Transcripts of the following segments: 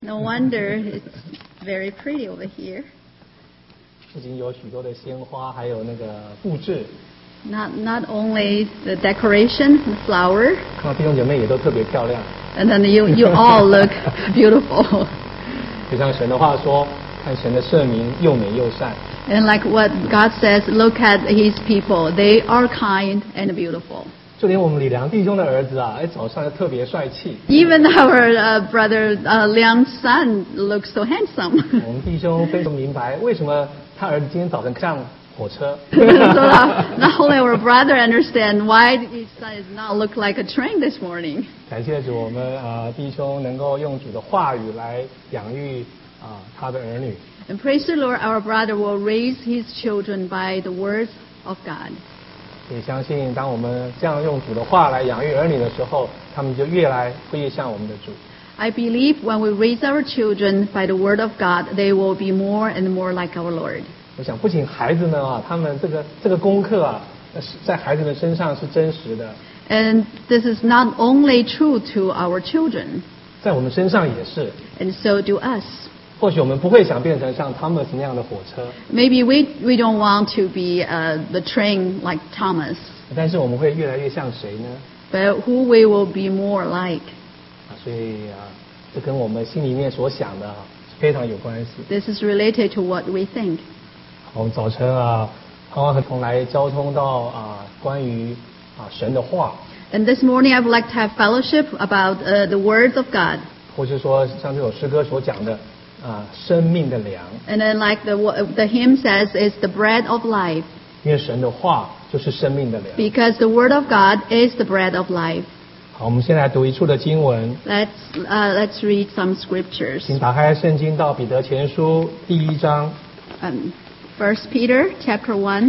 No wonder it's very pretty over here. 不仅有许多的鲜花，还有那个布置。 Not only the decoration, the flower. 看到弟兄姐妹也都特别漂亮。 And then you all look beautiful. 就像神的话说，看神的圣民又美又善。 And like what God says, look at His people. They are kind and beautiful. 就连我们李良弟兄的儿子啊，早上就特别帅气。 Even our brother Liang's son looks so handsome. 我们弟兄非常明白，为什么他儿子今天早晨像火车。 So not only our brother understand why his son does not look like a train this morning. 感谢主，我们弟兄能够用主的话语来养育他的儿女。 And praise the Lord, our brother will raise his children by the words of God. 也相信，当我们这样用主的话来养育儿女的时候，他们就越来越像我们的主。 I believe when we raise our children by the word of God, they will be more and more like our Lord. 我想，不仅孩子们他们这个功课在孩子们身上是真实的。 And this is not only true to our children. 在我们身上也是。 And so do us. 或许我们不会想变成像 Thomas 那样的火车。 Maybe we don't want to be the train like Thomas. 但是我们会越来越像谁呢？ But who we will be more like. 所以这跟我们心里面所想的非常有关系。 This is related to what we think. 我们早晨盼望和同来交通到关于神的话。 And this morning I would like to have fellowship about the words of God. 或是说像这首诗歌所讲的生命的粮。 And then like the hymn says, is the bread of life. 因为神的话就是生命的粮。 Because the word of God is the bread of life. 好，我们先来读一处的经文。 Let's read some scriptures. 请打开圣经到彼得前书第1章。 1 Peter chapter 1.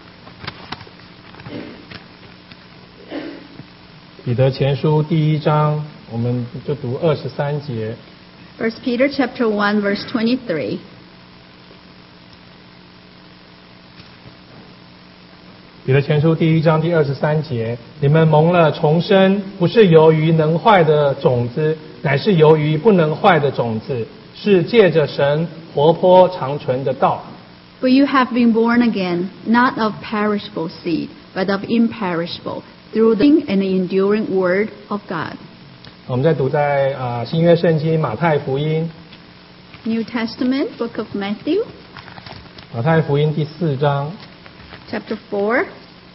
彼得前书第1章，我们就读23节。 1 Peter chapter 1 verse 23. 彼得前书第1章第23节，你们蒙了重生，不是由于能坏的种子，乃是由于不能坏的种子，是借着神活泼长存的道。 For you have been born again, not of perishable seed, but of imperishable, through the living and enduring word of God. 我们在读在新约圣经马太福音 New Testament, book of Matthew, 马太福音第4章 chapter 4,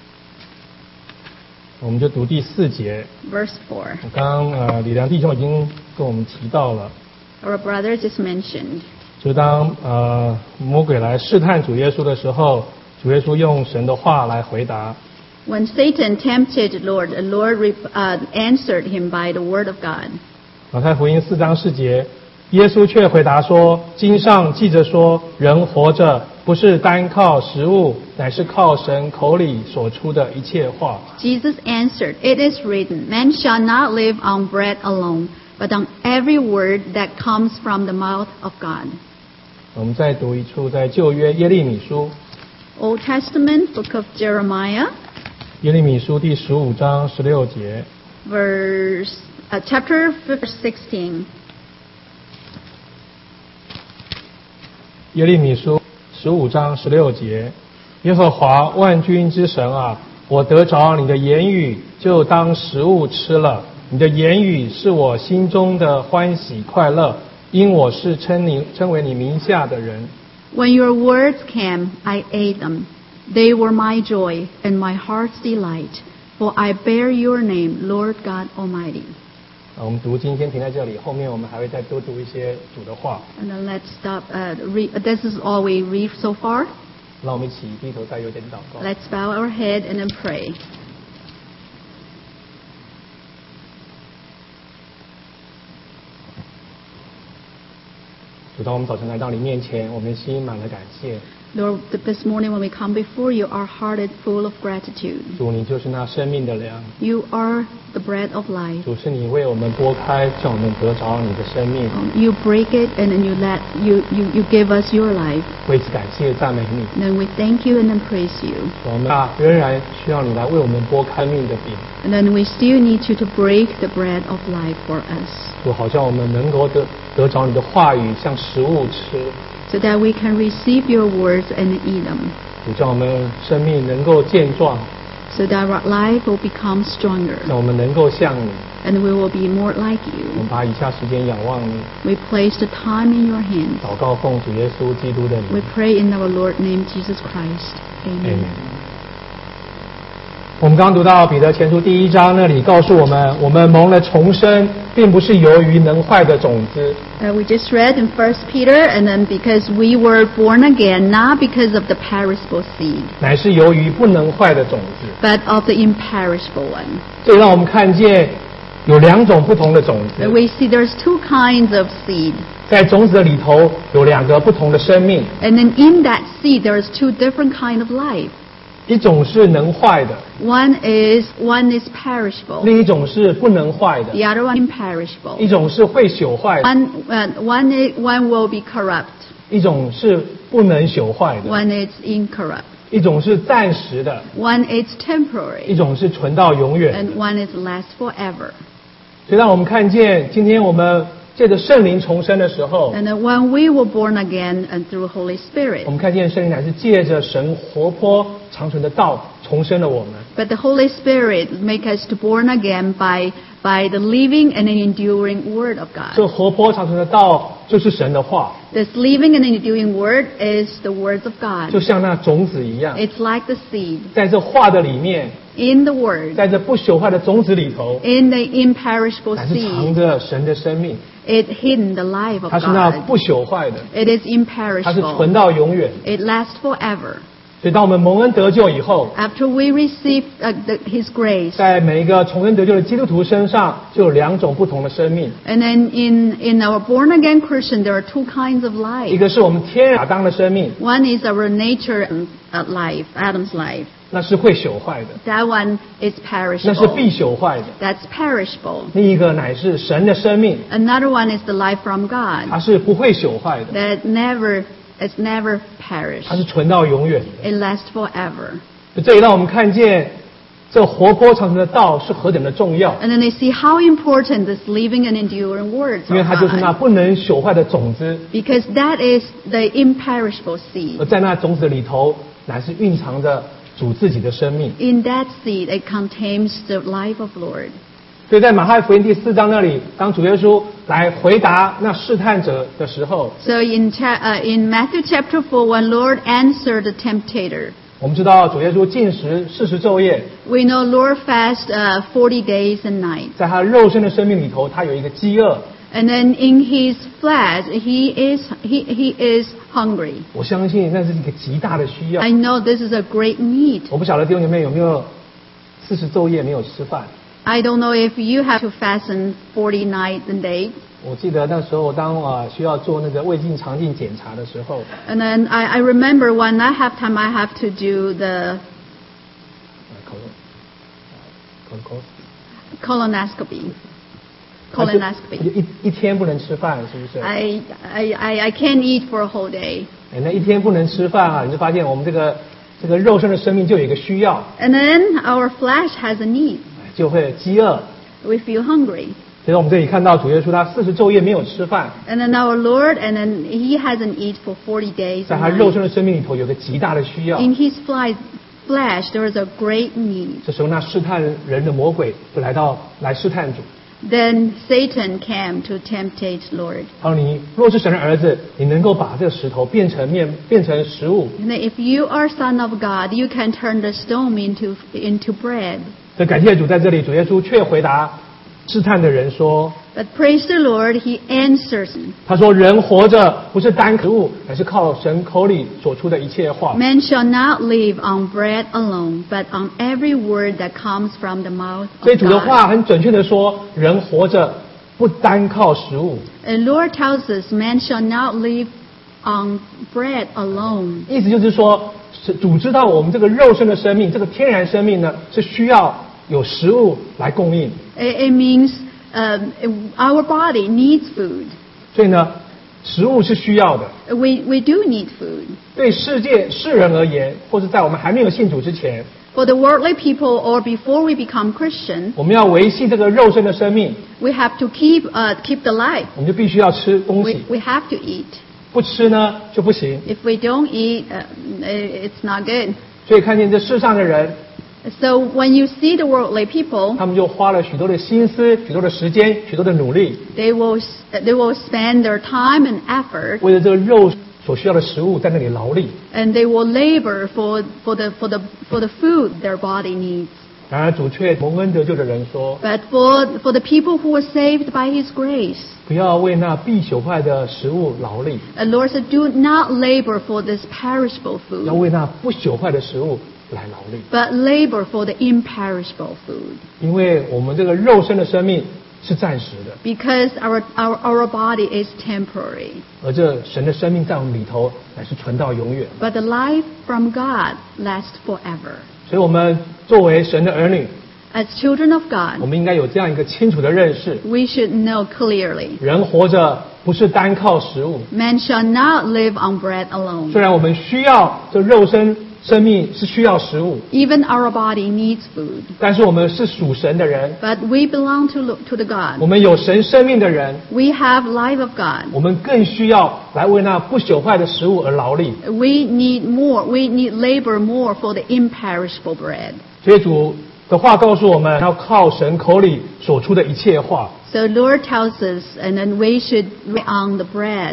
我们就读第4节。 verse 4. 我刚刚李良弟兄已经跟我们提到了， Our brother just mentioned. 就当魔鬼来试探主耶稣的时候，主耶稣用神的话来回答。 When Satan tempted the Lord answered him by the word of God. 马太福音4章4节，耶稣却回答说：经上记着说，人活着不是单靠食物，乃是靠神口里所出的一切话。 Jesus answered, It is written, Man shall not live on bread alone, but on every word that comes from the mouth of God. 我们再读一处在旧约耶利米书 Old Testament, book of Jeremiah, 耶利米书第15章16节， chapter 16. 耶利米书15章16节，耶和华万军之神啊，我得着你的言语，就当食物吃了。你的言语是我心中的欢喜快乐，因我是称为你名下的人。 When your words came, I ate them. They were my joy and my heart's delight, for I bear your name, Lord God Almighty. 我们读今天停在这里，后面我们还会再多读一些主的话。 And then let's stop. This is all we read so far. 让我们一起低头再有点祷告。 Let's bow our head and then pray. 主，当我们早晨来到你面前，我们心满了感谢。 Lord, this morning when we come before you, our heart is full of gratitude. 主，你就是那生命的粮。 You are the bread of life. 主，是你为我们拨开，叫我们得着你的生命。 You break it and then you give us your life. 为此感谢赞美你。 And then we thank you and then praise you. 我们仍然需要你来为我们拨开命的饼。 And then we still need you to break the bread of life for us. 主，好像我们能够得着你的话语，像食物吃。 So that we can receive your words and eat them. 主，叫我们生命能够健壮。 So that our life will become stronger. 让我们能够像你。 And we will be more like 我 you. 们把以下时间仰望你。 We place the time in your hands. 祷告奉主耶稣基督的名。 We pray in our Lord name Jesus Christ. Amen. 我们刚读到彼得前书第1章，那里告诉我们，我们蒙了重生，并不是由于能坏的种子。 We just read in 1 Peter, and then because we were born again, not because of the perishable seed, 乃是由于不能坏的种子。 but of the imperishable one. 这让我们看见有2种不同的种子。 We see there's two kinds of seed, 在种子的里头有2个不同的生命， and then in that seed there's two different kind of life. 一种是能坏的， One is perishable, 另一种是不能坏的， the other one imperishable. 一种是会朽坏的， One will be corrupt, 一种是不能朽坏的， one is incorrupt, 一种是暂时的， one is 一 temporary, 种是存到永远的。 and one is last forever. 所以让我们看见，今天我们借着圣灵重生的时候， And then when we were born again and through Holy 我 Spirit, 们看见圣灵乃是借着神活泼长存的道重生了我们。 but the Holy Spirit make us to born again by the living and enduring Word of 这 God. 活泼长存的道就是神的话， This living and enduring Word is the words of 就 God. 像那种子一样， It's like the seed 在这话的里面， in the Word, 在这不朽坏的种子里头， in the imperishable 乃是藏 seed. 着神的生命， It hidden the life of 它是那 God. 不朽坏的， It is 它是存 imperishable. 到永远。 It lasts forever. 所以当我们蒙恩得救以后， After we receive His grace, 在每一个重生得救的基督徒身上，就有2种不同的生命。 and then in our born again Christian, there are two kinds of 一 life. 个是我们天然亚当的生命， One is our nature life, Adam's life. 那是会朽坏的， That one is 那是必 perishable. 朽坏的。 That's perishable. 另一个乃是神的生命， Another one is the life from 它 God 是不会朽坏的， that it's never perished. 它是存到永远的。 It lasts forever. 这也让我们看见，这活泼长存的道是何等的重要， And then they see how important this living and enduring words 因为 of 它就是那 God. 不能朽坏的种子， Because that is the imperishable 而 seed. 在那种子里头，乃是蕴藏着主自己的生命。 In that seed, it contains the life of Lord. 所以在马太福音第4章那里，当主耶稣来回答那试探者的时候， So in Matthew chapter 4, when Lord answered the tempter, 我们知道主耶稣禁食40昼夜， we know Lord fast 40 days and nights. 在他肉身的生命里头，他有一个饥饿。 And then in his flesh, he is hungry. 我相信那是一个极大的需要。 I know this is a great need. 我不晓得弟兄姐妹有没有40昼夜没有吃饭。 I don't know if you have to fasten 40 nights and days. 我记得那时候当需要做那个胃镜肠镜检查的时候， And then I remember when I have time, I have to do the colonoscopy. 一天不能吃饭，是不是？ I can't eat for a whole day. 那一天不能吃饭啊，你就发现我们这个肉身的生命就有一个需要， And then our flesh has a need. 就会饥饿。 We feel hungry. 所以我们这里看到主耶稣他40昼夜没有吃饭， And then our Lord, and then He hasn't eat for 40 days. 在 and 他肉身 nights. 的生命里头有个极大的需要。 In His flesh, there is a great need. 这时候那试探人的魔鬼就来试探主。 Then Satan came to tempt Lord. 他说：“你若是神的儿子，你能够把这个石头变成食物。 And if you are Son of God, you can turn the stone into bread. ” 所以感谢主，在这里主耶稣却回答试探的人说 But praise the Lord, He answers. 他说：“人活着不是单食物，而是靠神口里所出的一切话。 Man shall not live on bread alone, but on every word that comes from the mouth ” 所以 of 主的 God. 话很准确的说，人活着不单靠食物， And Lord tells us, man shall not live on bread alone. 意思就是说，主知道我们这个肉身的生命，这个天然生命呢，是需要有食物来供应。 It means our body needs food. 所以呢，食物是需要的。 We do need food. 对世人而言，或者在我们还没有信主之前， For the worldly people or before we become Christian, 我们要维系这个肉身的生命， we have to keep the life. 我们就必须要吃东西， We have to eat. 不吃呢就不行。 If we don't eat, it's not good. 所以看见这世上的人， So when you see the worldly people, 他们就花了许多的心思、许多的时间、许多的努力， they will spend their time and effort, 为了这个肉所需要的食物在那里劳力。 and they will labor for the food their body needs. 然而主却蒙恩得救的人说， But for the people who were saved by His grace, 不要为那必朽坏的食物劳力， the Lord said, do not labor for this perishable 要 food, 为那不朽坏的食物来劳力。 but labor for the imperishable food. 因为我们这个肉身的生命是暂时的， Because our body is temporary, 而这神的生命在我们里头乃是存到永远。 but the life from God lasts forever. 所以我们作为神的儿女， As children of 我 God, 们应该有这样一个清楚的认识： we should know clearly, 人活着不是单靠食物。 man shall not live on bread alone. 虽然我们需要这肉身生命是需要食物， Even our body needs food, 但是我们是属神的人， but we belong to the 我 God. 们有神生命的人， We have life of God. 我们更需要来为那不朽坏的食物而劳力。 We need more. We need labor more for the imperishable bread. 所以主的话告诉我们，要靠神口里所出的一切话。 So Lord tells us, and then we should rely on the bread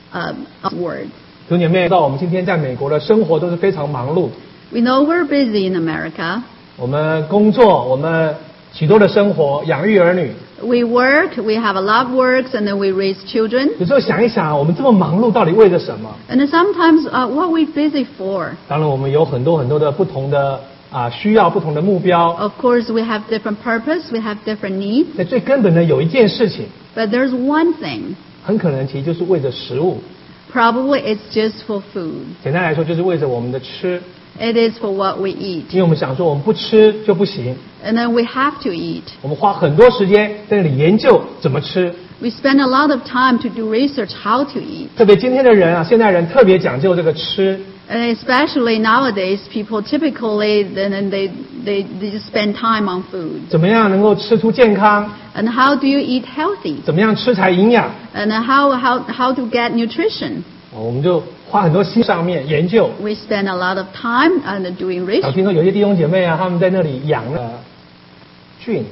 of word. 弟兄姐妹，知道我们今天在美国的生活都是非常忙碌， We know we're busy in America. 我们工作，我们许多的生活，养育儿女。 We work. We have a lot of works, and then we raise children. 有时候想一想，我们这么忙碌，到底为了什么？ And then sometimes, what are we busy for? 当然，我们有很多的不同的需要，不同的目标。 Of course, we have different purpose. We have different needs. 那最根本的有一件事情， But there's one thing. 很可能其实就是为着食物。 Probably it's just for food. 简单来说，就是为着我们的吃。 It is for what we eat. 因为我们想说，我们不吃就不行， And then we have to eat. 我们花很多时间在那里研究怎么吃。 We spend a lot of time to do research how to eat. 特别今天的人现代人特别讲究这个吃。 And especially nowadays, people typically then they just spend time on food. 怎么样能够吃出健康？ And how do you eat healthy? 怎么样吃才营养？ And how to get nutrition? 我们就花很多心上面研究。 We spend a lot of time on doing 我 research. 听说有些弟兄姐妹他们在那里养了菌。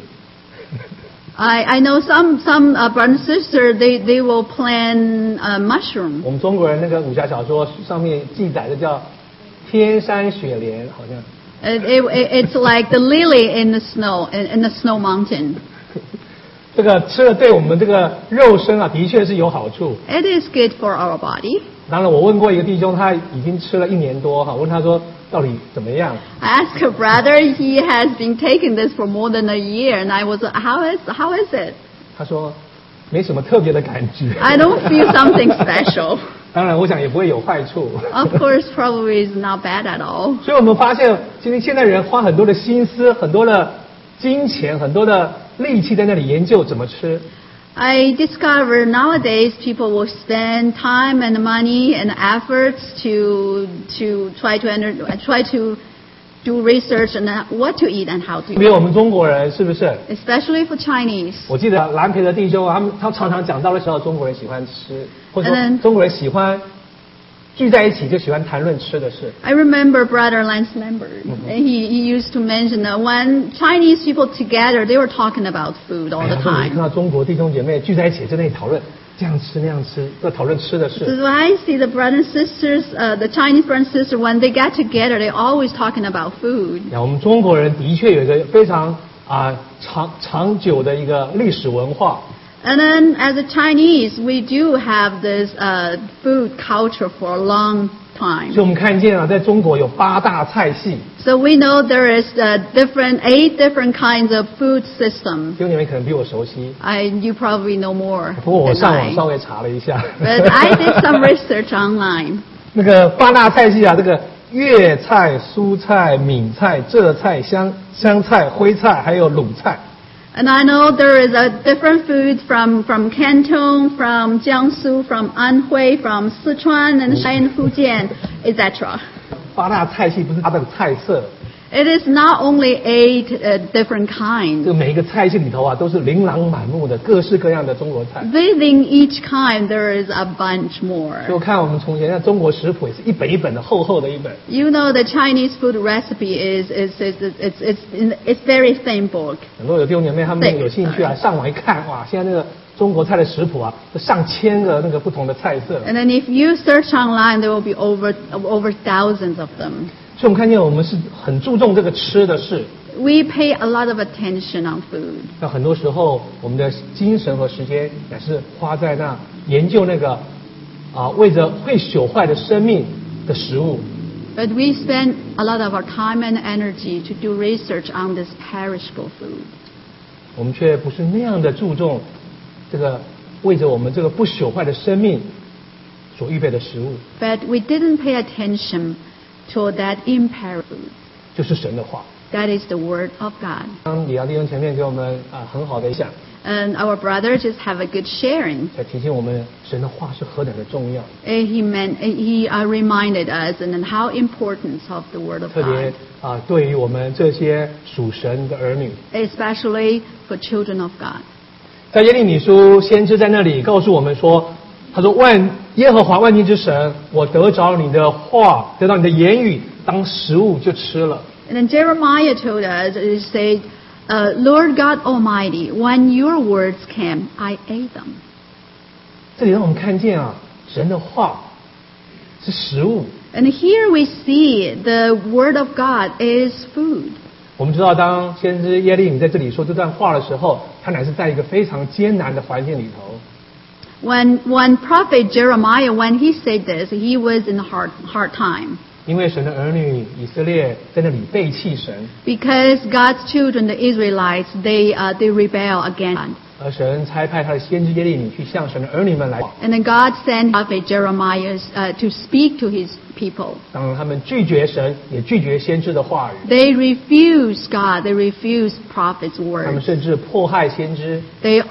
I know some brother and sister they will plant mushroom. 我们中国人那个武侠小说上面记载的叫天山雪莲，好像。 It's like the lily in the snow in the snow mountain. 这个吃了对我们这个肉身的确是有好处。 It is good for our body. 当然，我问过一个弟兄，他已经吃了1年多我问他说到底怎么样？ I asked a brother, he has been taking this for more than a year, and I was, how is it? 他说没什么特别的感觉。 I don't feel something special. 当然，我想也不会有坏处。 Of course, probably is not bad at all. 所以我们发现，今天现代人花很多的心思、很多的金钱、很多的力气在那里研究怎么吃。 I discover nowadays people will spend time and money and efforts to try to do research on what to eat and how to 特别 eat. 我们中国人是不是？ Especially for Chinese. 我记得蓝培的弟兄，他常常讲到的时候，中国人喜欢吃，或者说 And then- 中国人喜欢聚在一起就喜欢谈论吃的事。 I remember Brother Lance Lambert. He used to mention that when Chinese people together, they were talking about food all 哎 the 呀，我一看 time. 到中国弟兄姐妹聚在一起，在那里讨论这样吃那样吃，在讨论吃的事。 So I see the brothers and sisters, the Chinese brothers and sisters, when they get together, they're always talking about food. 我们中国人的确有一个非常长久的一个历史文化。 And then as a Chinese, we do have this food culture for a long time. 所以我们看见啊，在中国有8大菜系， So we know there is 8 different kinds of food system. 弟兄姐妹可能比我熟悉， You probably know more 不过我 than 上网 I. 稍微查了一下， But I did some research online. 那个8大菜系啊，这个粤菜、蔬菜、闽菜、浙菜、湘菜、徽菜，还有鲁菜。 And I know there is a different food from Canton, from Jiangsu, from Anhui, from Sichuan and Fujian, etc. 8大菜系不是它的菜色， It is not only 8 different 这 kinds. 个每一个菜系里头啊，都是琳琅满目的各式各样的中国菜。 Within each kind, there is a bunch more. 就看我们从前的中国食谱也是一本一本的厚厚的一本， You know the Chinese food recipe it's very thin book. 很多有弟兄姐妹他们有兴趣啊，上网一看，哇，现在那个中国菜的食谱啊，都上千个那个不同的菜色。 And then if you search online, there will be over thousands of them. 所以我们看见我们是很注重这个吃的事， We pay a lot of attention on food. 那很多时候我们的精神和时间也是花在那研究那个为着会朽坏的生命的食物。 But we spend a lot of our time and energy to do research on this perishable food. 我们却不是那样的注重这个为着我们这个不朽坏的生命所预备的食物， But we didn't pay attention to that imperishable food. 就是神的话。 That is the Word of God. 当李阳弟兄前面给我们很好的一项， And our brothers just have a good sharing. 在提醒我们神的话是何等的重要， He reminded us and then how important of the Word of 特别 God, 对于我们这些属神的儿女。 especially for children of God. 在耶利米书，先知在那里告诉我们说，他说耶和华万军之神，我得着你的话，得到你的言语，当食物就吃了。 And then Jeremiah told us, he said, Lord God Almighty, when your words came, I ate them. 这里让我们看见啊，神的话是食物。 And here we see the Word of God is food. 我们知道，当先知耶利米在这里说这段话的时候，他乃是在一个非常艰难的环境里头。 When prophet Jeremiah, when he said this, he was in a hard time. 因为神的儿女以色列在那里背弃神， Because God's children, the Israelites, they rebel against God. 而神差派他的先知耶利米去向神的儿女们来。 And then God sent prophet Jeremiah to speak to his people. 当他们拒绝神，也拒绝先知的话语， They refuse God. They refuse prophet's 他们 words. 甚至迫害先知。 They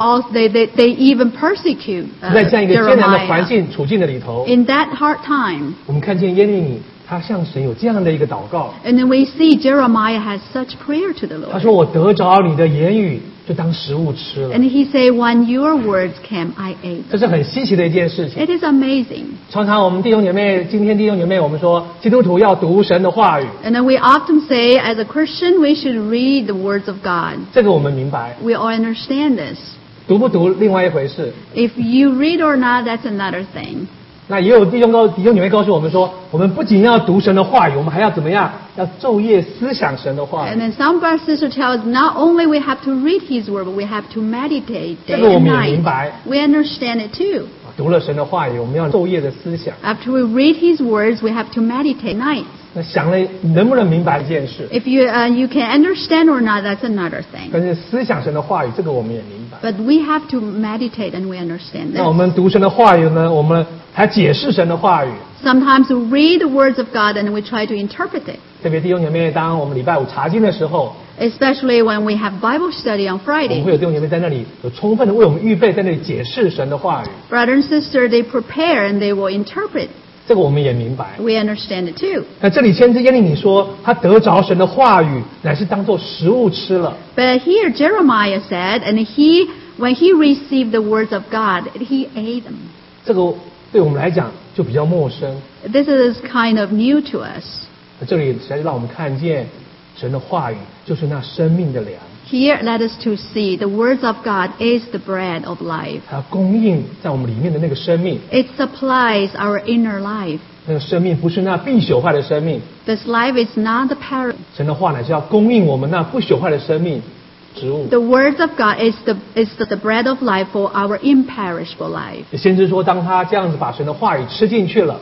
even persecute 在这样一个艰难的环 Jeremiah. 境处境的里头， In that hard time, 我们看见耶利米他向神有这样的一个祷告， and then we see Jeremiah has such prayer to the 他 Lord. 说：“我得着你的言语，就当食物吃了。 And he said, when your words came, I ate ” 这是很稀奇的一件事情。 It is amazing. 常常我们弟兄姐妹，今天弟兄姐妹，我们说基督徒要读神的话语， And then we often say, as a Christian, we should read the words of God. 这个我们明白。 We all understand this. 读不读另外一回事。 If you read or not, that's another thing. 那也有弟兄姐妹告诉我们说，我们不仅要读神的话语，我们还要怎么样？要昼夜思想神的话 And 语。 then some brothers and sisters tell us not only we have to read His word, but we have to meditate 这 day 个我 and 们也明白。 night. We understand it too. 读了神的话语，我们要昼夜的思想。 After we read His words, we have to meditate night. 那想了，你能不能明白一件事？ If you can understand or not, that's another thing. 但是思想神的话语，这个我们也明白。 But we have to meditate and we understand 那我 this. 们读神的话语呢？我们还解释神的话语。 Sometimes we read the words of God and we try to interpret it. 特别弟兄姐妹，当我们礼拜五查经的时候， Especially when we have Bible study on 我们会 Friday. 有弟兄姐妹在那里有充分的为我们预备，在那里解释神的话语。 Brother and sister, they prepare and they will interpret. 这个我们也明白。 We understand it too. 那这里先知耶利米说，他得着神的话语，乃是当作食物吃了。 But here Jeremiah said, and when he received the words of God, he ate them. 这个对我们来讲就比较陌生。 This is kind of new to us. 这里实在让我们看见神的话语就是那生命的粮， Here, let us to see the words of God is the bread of life. 它供应在我们里面的那个生命。 It supplies our inner life. 那个生命不是那必朽坏的生命， This life is not the parent. 神的话乃是要供应我们那不朽坏的生命植物。 The words of God is the bread of life for our imperishable life. 先知说，当他这样子把神的话语吃进去了，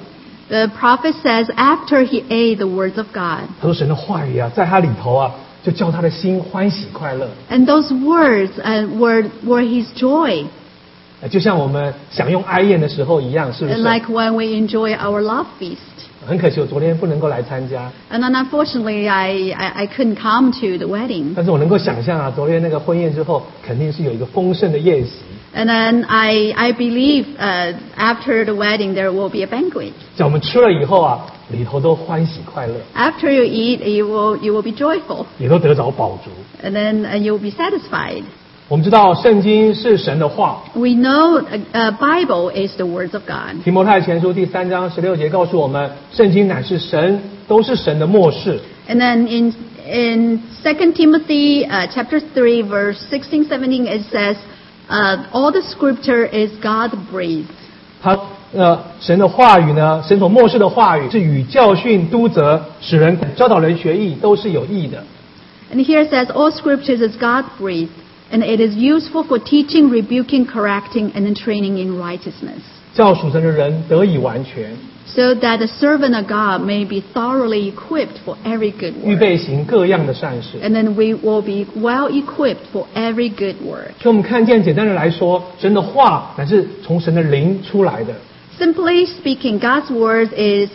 The prophet says after he ate the words of God, 他说神的话语啊，在他里头啊，就叫他的心欢喜快乐。 and those words were his joy, 就像我们享用哀宴的时候一样，是不是？ like when we enjoy our love feast. 很可惜，我昨天不能够来参加， And then unfortunately, I couldn't come to the wedding. 但是我能够想象啊，昨天那个婚宴之后，肯定是有一个丰盛的宴席。 And then I believe after the wedding there will be a banquet. 叫我们吃了以后啊，里头都欢喜快乐， After you eat, you will be joyful, 也都得着饱足。 and then you'll be satisfied. 我们知道圣经是神的话， We know Bible is the words of God. 提摩太前书第3章16节告诉我们，圣经乃是神，都是神的默示。 And then in 2 Timothy chapter 3 verse 16, 17 it says, all the scripture is God breathed. 他神的话语呢，神所默示的话语是与教训、督责、使人教导人学艺，都是有益的。 And here it says, all scriptures is God breathed, and it is useful for teaching, rebuking, correcting, and training in righteousness, 叫属神的人得以完全， so that the servant of God may be thoroughly equipped for every good 预 work. 备行各样的善事。 And then we will be well equipped for every good work. 所以我们看见，简单的来说，神的话乃是从神的灵出来的。 Simply speaking, God's word is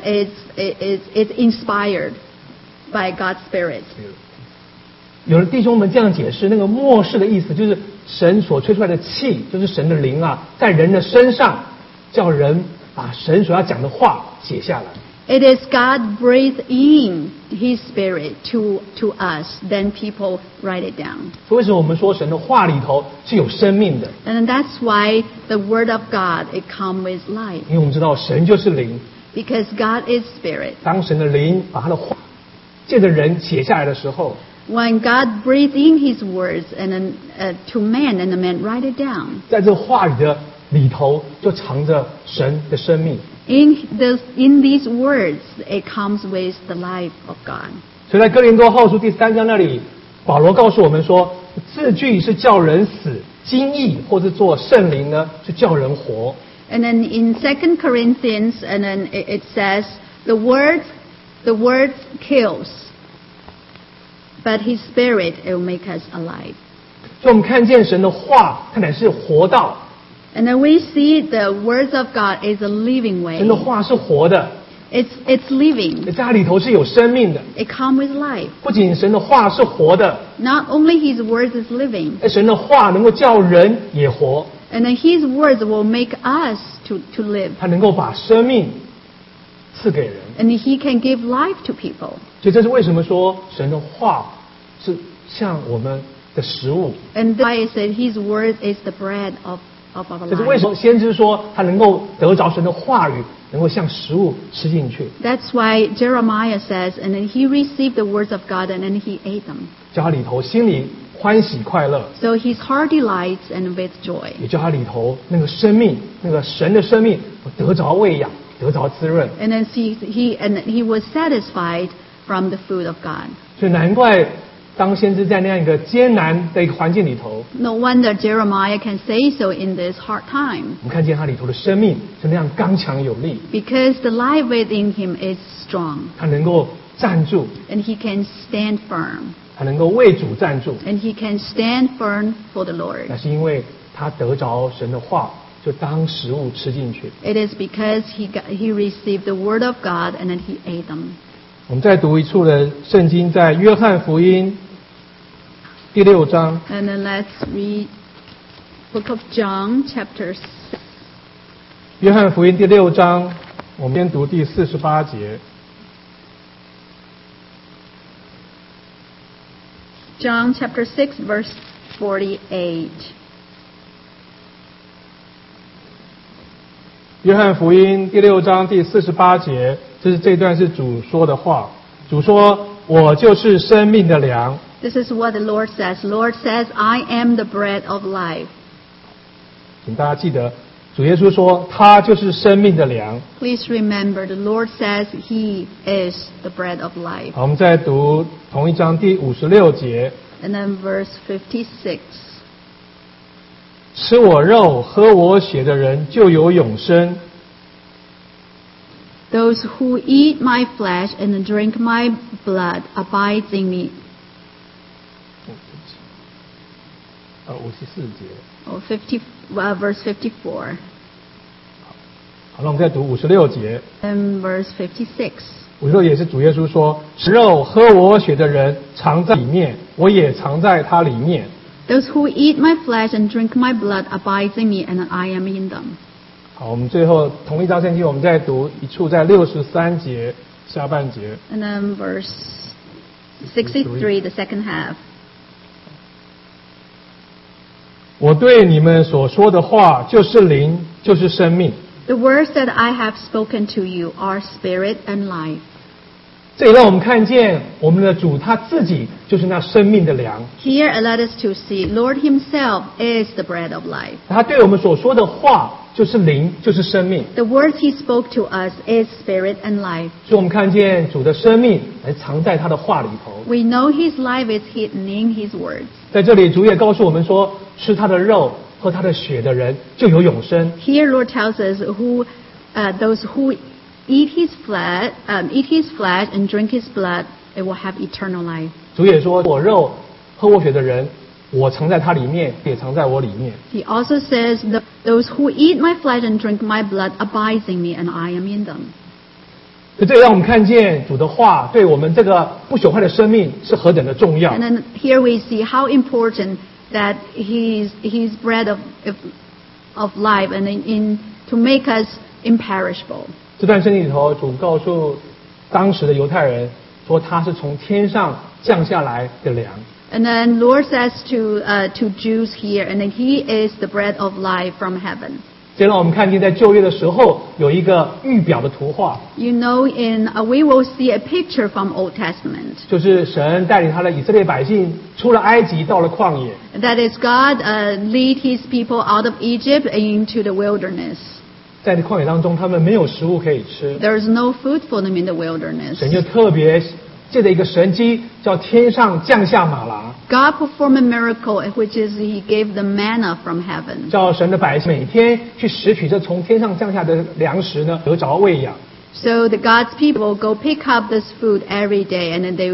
inspired by God's Spirit. 有的弟兄们这样解释，那个默示的意思就是神所吹出来的气，就是神的灵啊，在人的身上，叫人把神所要讲的话写下来。 It is God breathed in His Spirit to us, then people write it down. 所以为什么我们说神的话里头是有生命的？ And that's why the Word of God, it comes with life. 因为我们知道神就是灵， Because God is Spirit. 当神的灵把他的话借着人写下来的时候， When God breathed in His words and then, to man, and the man write it down. 在这话语的里头就藏着神的生命。 In these words, it comes with the life of God. 所以在哥林多后书第3章那里，保罗告诉我们说，字句是叫人死，经意或是做圣灵呢，是叫人活。 And then in 2 Corinthians, and then it says, the word kills, but His Spirit, it will make us alive. 所以我们看见神的话，它乃是活道。 And then we see the words of God is a living way. 神的话是活的， It's living. 在它里头是有生命的。 It comes with life. 不仅神的话是活的， Not only His words is living, 神的话能够叫人也活， and then His words will make us to live. 它能够把生命赐给人。 And He can give life to people. 所以这是为什么说神的话是像我们的食物。 And that's why I said His word is the bread of our 这是为什 life. 么先知说他能够得着神的话语，能够像食物吃进去， That's why Jeremiah says, and then he received the words of God and then he ate them. 叫他里头心里欢喜快乐， So his heart delights and with joy. 也叫他里头那个生命，那个神的生命得着喂养，得着滋润。 And then he was satisfied from the food of God. 所以难怪当先知在那样一个艰难的一个环境里头， No wonder Jeremiah can say so in this hard time, 我们看见他里头的生命是那样刚强有力， because the life within him is strong, 他能够站住， and he can stand firm, 他能够为主站住， and he can stand firm for the Lord. 那是因为他得着神的话，就当食物吃进去。 It is because he received the word of God and then he ate them. 我们再读一处的圣经，在约翰福音第6章， And then let's read Book of John, chapter 6. 约翰福音第6章，我们先读第48节。 John chapter 6, verse 48. 约翰福音第6章第48节，这段是主说的话。主说：“我就是生命的粮。” This is what the Lord says. Lord says, I am the bread of life. 请大家记得，主耶稣说他就是生命的粮。 Please remember, the Lord says He is the bread of life. 好，我们再读同一章第56节： And then verse 56. 吃我肉、喝我血的人就有永生， Those who eat my flesh and drink my blood abide in me. 54节。 Oh, verse 54. 好，那我们再读56节。 And verse 56. 56节是主耶稣说：“吃肉喝我血的人藏在里面，我也藏在他里面。” Those who eat my flesh and drink my blood abide in me, and I am in them. 好，我们最后同一章圣经，我们再读一处，在63节下半节。 And then verse 63, the second half. 我对你们所说的话，就是灵，就是生命。 The words that I have spoken to you are spirit and life. 这也让我们看见我们的主他自己就是那生命的粮。 Here, let us to see, Lord Himself is the bread of life. 他对我们所说的话就是灵，就是生命。 The words He spoke to us is spirit and life. 所以我们看见主的生命来藏在他的话里头。 We know His life is hidden in His words. 在这里，主也告诉我们说，吃他的肉、喝他的血的人就有永生。 Here, Lord tells us those who eat His flesh and drink His blood, they will have eternal life. 主也说，我肉喝我血的人，我藏在他里面，也藏在我里面。 He also says, those who eat my flesh and drink my blood abides in me, and I am in them. 所以这也让我们看见主的话对我们这个不朽坏的生命是何等的重要。 And then here we see how important that His bread of life and to make us imperishable. 这段圣经里头，主告诉当时的犹太人说，他是从天上降下来的粮。 And then Lord says to Jews here, and then He is the bread of life from heaven. 这让我们看见，在旧约的时候有一个预表的图画， You know, we will see a picture from Old Testament. 就是神带领他的以色列百姓出了埃及，到了旷野。 That is, God lead His people out of Egypt into the wilderness. 在旷野当中，他们没有食物可以吃， There is no food for them in the wilderness. 神就特别借着一个神迹，叫天上降下马拿， God performed a miracle, which is He gave the manna from heaven. 叫神的百姓每天去拾取这从天上降下的粮食呢，得着喂养。 So the God's people will go pick up this food every day, and then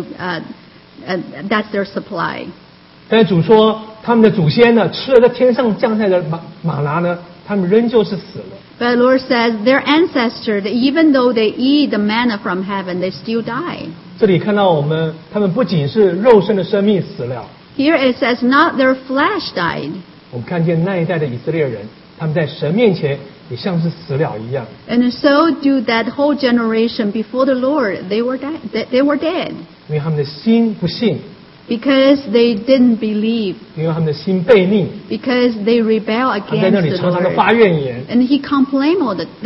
that's their supply. 但是主说，他们的祖先呢，吃了这天上降下的马拿呢，他们仍旧是死了。 But the Lord says their ancestors, even though they eat the manna from heaven, they still die. 这里看到他们不仅是肉身的生命死了， Here it says not their flesh died. 我们看见那一代的以色列人，他们在神面前也像是死了一样。 And so do that whole generation before the Lord. They were dead. 因为他们的心不信， Because they didn't believe. 因为他们的心悖逆， Because they rebel 他们在那 against 里 the 常常的 Lord. 发怨言。 And they complain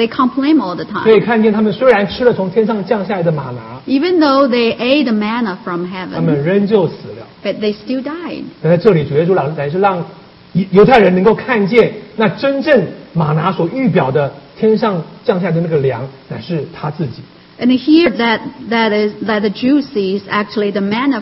all the 所以 time. 看见他们虽然吃了从天上降下来的马拿， Even though they ate the manna from 他们 heaven, 仍旧死了。 but they still died. 但在这里，主耶稣来是让犹太人能够看见，那真正马拿所预表的天上降下的那个粮，乃是他自己。 And here that the Jew sees actually the manna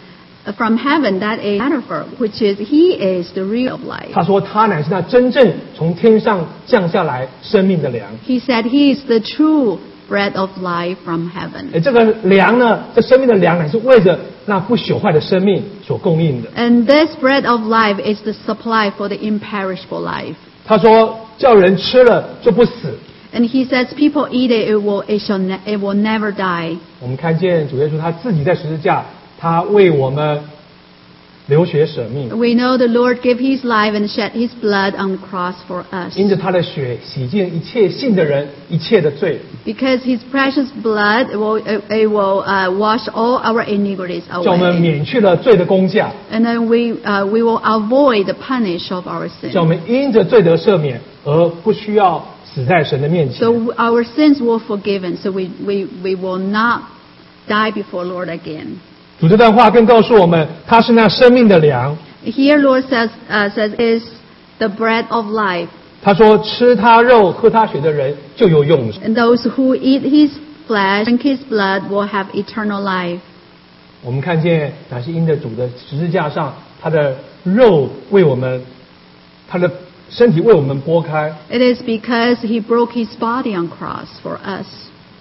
from heaven, that is metaphor, which is He is the real of life. 他说他乃是那真正从天上降下来生命的粮。 He said He is the true bread of life from heaven. 而这个粮呢，这生命的粮乃是为着那不朽坏的生命所供应的。 And this bread of life is the supply for the imperishable life. 他说叫人吃了就不死。 And He says people eat it, it will never die. 我们看见主耶稣他自己在十字架，他为我们流血舍命， We know the Lord gave His life and shed His blood on the cross for us. 因着他的血洗净一切信的人一切的罪。 Because His precious blood will wash all our iniquities 叫我们 away. 免去了罪的工价， And then we will avoid the punish of our 叫我 sin. 们因着罪得赦免，而不需要死在神的面前。 So our sins were forgiven. So we will not die before Lord again. 主这段话更告诉我们，他是那生命的粮。 Here Lord says is the bread of life. 他说吃他肉喝他血的人就有永生。 And those who eat His flesh, drink His blood will have eternal life. 我们看见乃是因着主的十字架上，他的肉为我们，他的身体为我们剥开， It is because He broke His body on cross for us.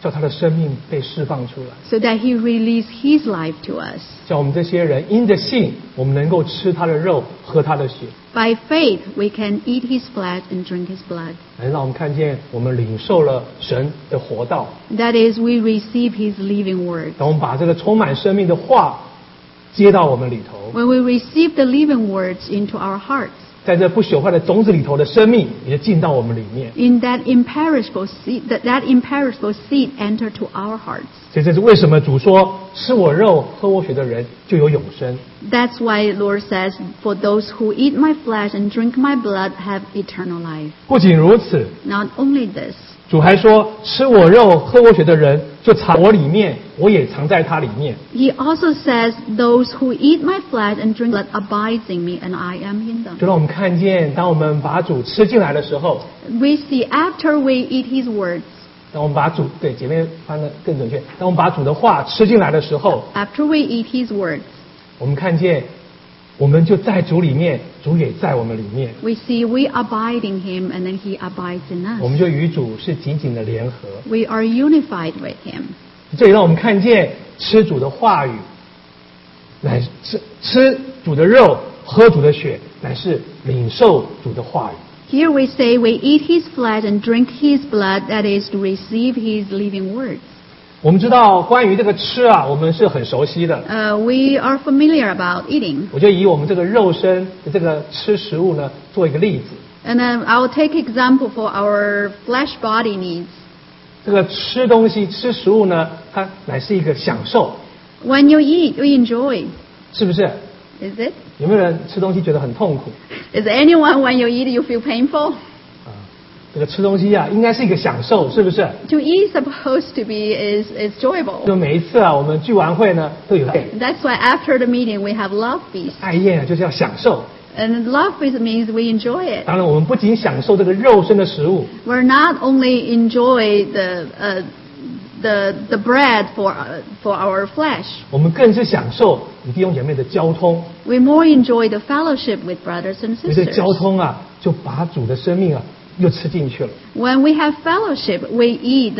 叫他的生命被释放出来， so that he released his life to us. 叫我们这些人因着信，我们能够吃他的肉，喝他的血， By faith, we can eat his flesh and drink his blood. 来让我们看见我们领受了神的活道。 That is, we receive his living word. 当我们把这个充满生命的话接到我们里头， When we receive the living words into our hearts, 在这不朽坏的种子里头的生命也进到我们里面。 in that imperishable seed, that imperishable seed enter to our hearts. 所以这是为什么主说吃我肉喝我血的人就有永生。 That's why Lord says, for those who eat my flesh and drink my blood have eternal life. 不仅如此， Not only this, 主还说吃我肉喝我血的人就藏我里面，我也藏在他里面。 he also says, those who eat my flesh and drink blood abides in me and I am in them. 就让我们看见，当我们把主吃进来的时候， We see after we eat his words, 当我们把主对姐妹翻得更准确，当我们把主的话吃进来的时候， after we eat his words, 我们看见我们就在主里面，主也在我们里面， we see we abide in him and then he abides in 我 us. 们就与主是紧紧的联合。 We are unified with him. 这也让我们看见吃主的话语，乃吃主的肉，喝主的血，乃是领受主的话语。 Here we say we eat his flesh and drink his blood, that is to receive his living words. 我们知道关于这个吃啊，我们是很熟悉的。 We are familiar about eating. 我就以我们这个肉身的这个吃食物呢，做一个例子。 And I'll take example for our flesh body needs. 这个吃东西、吃食物呢，它乃是一个享受， When you eat, you enjoy. 是不是？ Is it? 有没有人吃东西觉得很痛苦？ Is anyone when you eat you feel painful? 这个吃东西啊，应该是一个享受，是不是？ To eat supposed to be is joyful. 就每一次啊，我们聚完会呢，都有 That's why after the meeting we have love feast. 爱宴啊，就是要享受。 And love feast means we enjoy it. 当然，我们不仅享受这个肉身的食物， We're not only enjoy the bread for our flesh. 我们更是享受与弟兄姐妹的交通。 We more enjoy the fellowship with brothers and 因为这 sisters. 交通啊，就把主的生命啊，又吃进去了。 When we have fellowship, we eat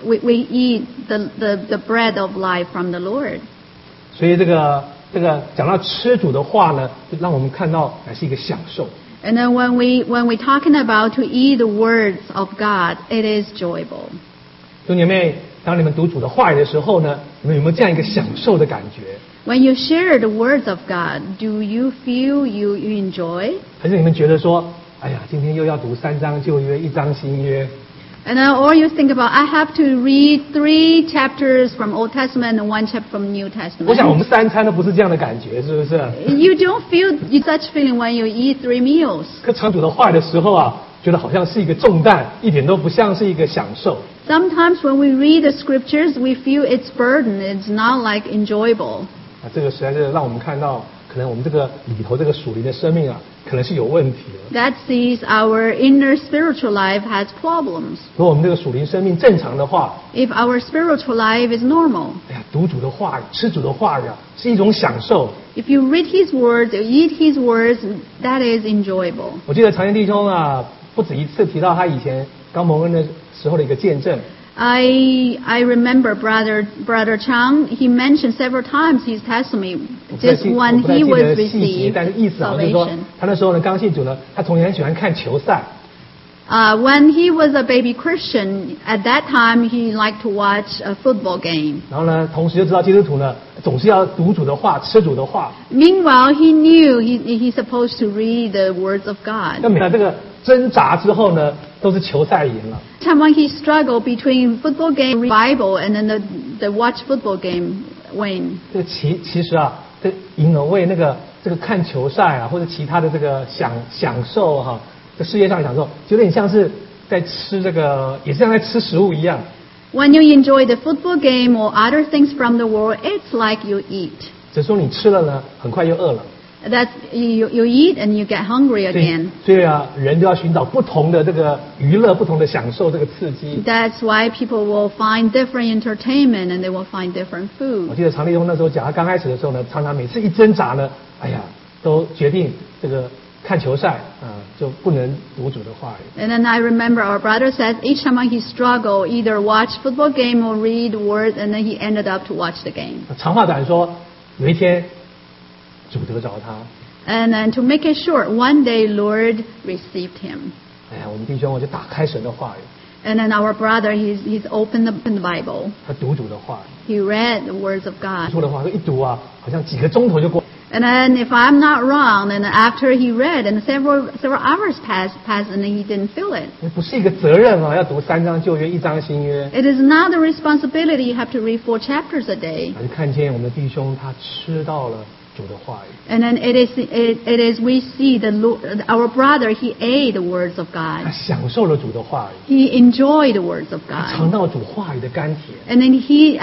the bread of life from the Lord. 所以这个讲到吃主的话呢，就让我们看到乃是一个享受。 And then when we're talking about to eat the words of God, it is joyful. 弟兄姐妹，当你们读主的话语的时候呢，你们有没有这样一个享受的感觉？ When you share the words of God, do you feel you enjoy? 还是你们觉得说，哎呀，今天又要读3章旧约，1章新约？ And or you think about, I have to read 3 chapters from Old Testament and 1 chapter from New 我想我们 Testament. 3餐都不是这样的感觉，是不是？ You don't feel such feeling when you eat 3 meals. 可唱主的话语的时候啊，觉得好像是一个重担，一点都不像是一个享受。 Sometimes when we read the scriptures, we feel it's burden. It's not like enjoyable. 啊，这个实在是让我们看到，可能我们这个里头这个属灵的生命啊，可能是有问题的。 That sees our inner spiritual life has problems. 如果我们这个属灵生命正常的话， If our spiritual life is normal, 哎呀，读主的话语、吃主的话语啊，是一种享受。 if you read His words, you eat His words, that is enjoyable. 我记得常言弟兄啊，不止一次提到他以前刚蒙恩的时候的一个见证。 I remember Brother Chang. He mentioned several times his testimony 我不太 just 记 when 我不太 he 记 was 得细节， received 但是意思好像就是说 salvation.， 他那时候呢刚信主呢，他从前很喜欢看球赛。 When he was a baby Christian, at that time he liked to watch a football game. 然后呢，同时就知道基督徒呢总是要读主的话、吃主的话。 Meanwhile, he knew he's supposed to read the words of 那 God. 每到这个挣扎之后呢，都是球赛赢了。 Time when he struggled between football game, Bible, and then the watch football game win. 这其实啊，这赢了为这个看球赛啊，或者其他的这个享受哈、在世界上享受，就有点像是在吃这个，也是像在吃食物一样。 When you enjoy the football game or other things from the world, it's like you eat. 只是说你吃了呢，很快又饿了。 That you eat and you get hungry 所以 again. 所以啊，人都要寻找不同的这个娱乐、不同的享受，这个刺激。 That's why people will find different entertainment and they will find different 我 food. 记得常立兄那时候讲，他刚开始的时候呢，常常每次一挣扎呢，哎呀，都决定这个看球赛就不能读主的话语。 And then I remember our brother says each time he struggled, either watch football game or read word, and then he ended up to watch the game. 长话短说，有一天主得着他。 And then to make it short, one day Lord received him. 我们弟兄就打开神的话语， And then our brother, he's opened the Bible. 他读主的话语， He read the words of God. 主的话一读好像几个钟头就过。 And then if I'm not wrong, and after he read, and several hours passed, and he didn't feel it. 不是一个责任要读3章旧约1章新约。 It is not a responsibility you have to read 4 chapters a day. 就看见我们的弟兄他吃到了主的话语， And then it is we see our brother, he ate the words of 他 God. 享受了主的话语， He enjoyed the words of 他尝 God. 到主话语的甘甜。 And then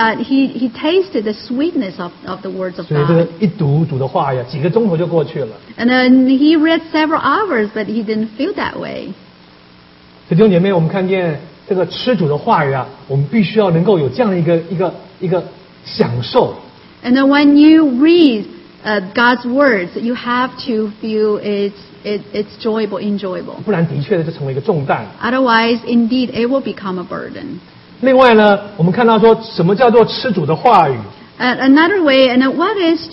he tasted the sweetness of the words of 所以这个 God. 一读主的话语几个钟头就过去了。 And then he read several hours, but he didn't feel that way. 弟兄姐妹，我们看见这个吃主的话语我们必须要能够有这样的一个享受。 And then when you read God's words, you have to feel it's enjoyable. 不然的确的就成为一个重担。 Otherwise, indeed, it will become a burden. 另外呢，我们看到说什么叫做吃主的话语， Another way, and what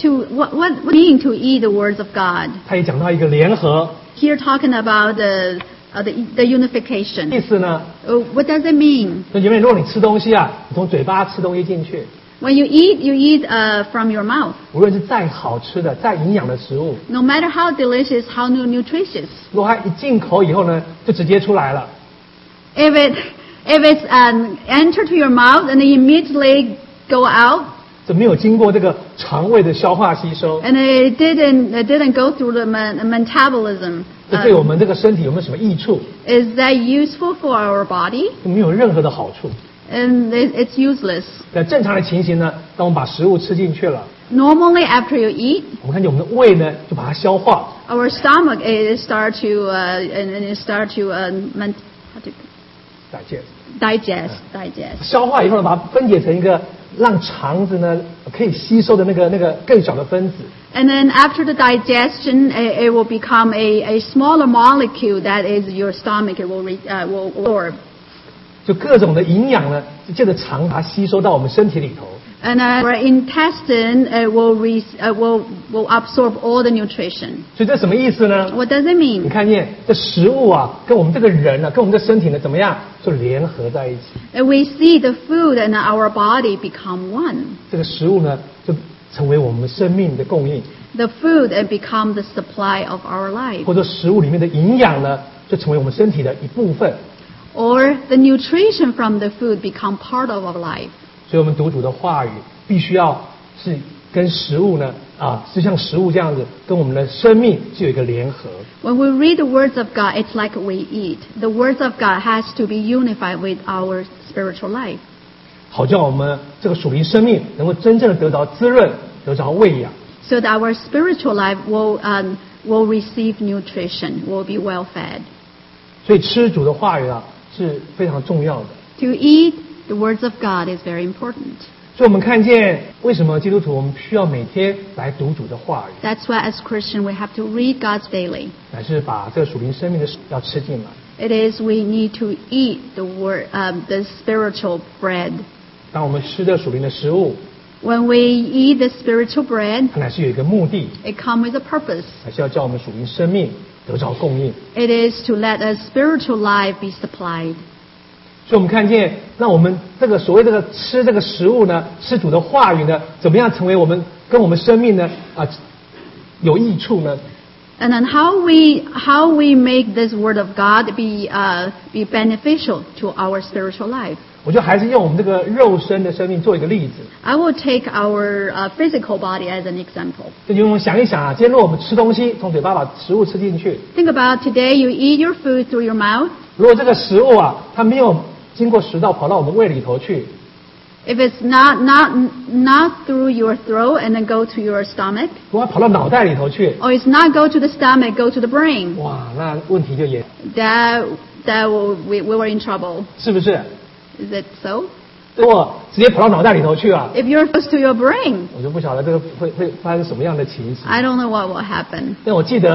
mean to eat the words of God? 他也讲到一个联合， Here talking about the 意 unification. 思呢， What does it mean? 弟兄姐妹，如果你吃东西你从嘴巴吃东西进去， When you eat from your mouth. 无论是再好吃的、再营养的食物， No matter how delicious, how nutritious, 如果它一进口以后呢，就直接出来了， if it's enter to your mouth and then immediately go out, 这没有经过这个肠胃的消化吸收， and it didn't go through the metabolism, 这对我们这个身体有没有什么益处？ is that useful for our body? 没有任何的好处。 And it's useless. 在正常的情形呢，当我们把食物吃进去了， Normally, after you eat, 我们看见我们的胃呢就把它消化， our stomach start to digest. 消化以后呢，把它分解成一个让肠子呢可以吸收的那个更小的分子。 And then after the digestion, it will become a smaller molecule that is your stomach will absorb. 就各种的营养呢，借着肠把它吸收到我们身体里头。 And our intestine will absorb all the nutrition. 所以这什么意思呢？ What does it 你 mean? 看见这食物跟我们这个人跟我们的身体呢，怎么样就联合在一起？ And we see the food and our body become one. 这个食物呢，就成为我们生命的供应， The food become the supply of our life. 或者食物里面的营养呢，就成为我们身体的一部分。 Or the nutrition from the food become part of our life. 所以我们读主的话语，必须要是跟食物呢是像食物这样子，跟我们的生命是有一个联合。 When we read the words of God, it's like we eat. The words of God has to be unified with our spiritual life. 好叫我们这个属灵生命能够真正的得着滋润，得着喂养。 So that our spiritual life will receive nutrition, will be well fed. 所以吃主的话语是非常重要的。 To eat the words of God is very important. 所以我们看见为什么基督徒我们需要每天来读主的话语， That's why as Christian we have to read God's daily. 乃是把这个属灵生命的要吃进来。 It is we need to eat the word, the spiritual bread. 当我们吃的属灵的食物， When we eat the spiritual bread, 它乃是有一个目的， it comes with a purpose. 乃是要叫我们属灵生命得着供应。 It is to let a spiritual life be supplied. 所以我们看见，那我们这个所谓这个吃这个食物呢，吃主的话语呢，怎么样成为我们跟我们生命呢有益处呢？ And then how we make this word of God be beneficial to our spiritual life. 我就还是用我们这个肉身的生命做一个例子。 I will take our physical body as an example. 就我们想一想今天如果我们吃东西，从嘴巴把食物吃进去， Think about today you eat your food through your mouth. 如果这个食物它没有经过食道跑到我们胃里头去， If it's not through your throat and then go to your stomach, 如果它跑到脑袋里头去， or it's not go to the stomach, go to the brain, 哇，那问题就严， we were in trouble. 是不是？ Is it so? 如果直接跑到脑袋里头去 If you're close to your brain, 我就不晓得这个会发生什么样的情形。 I don't know what will happen. 但我记得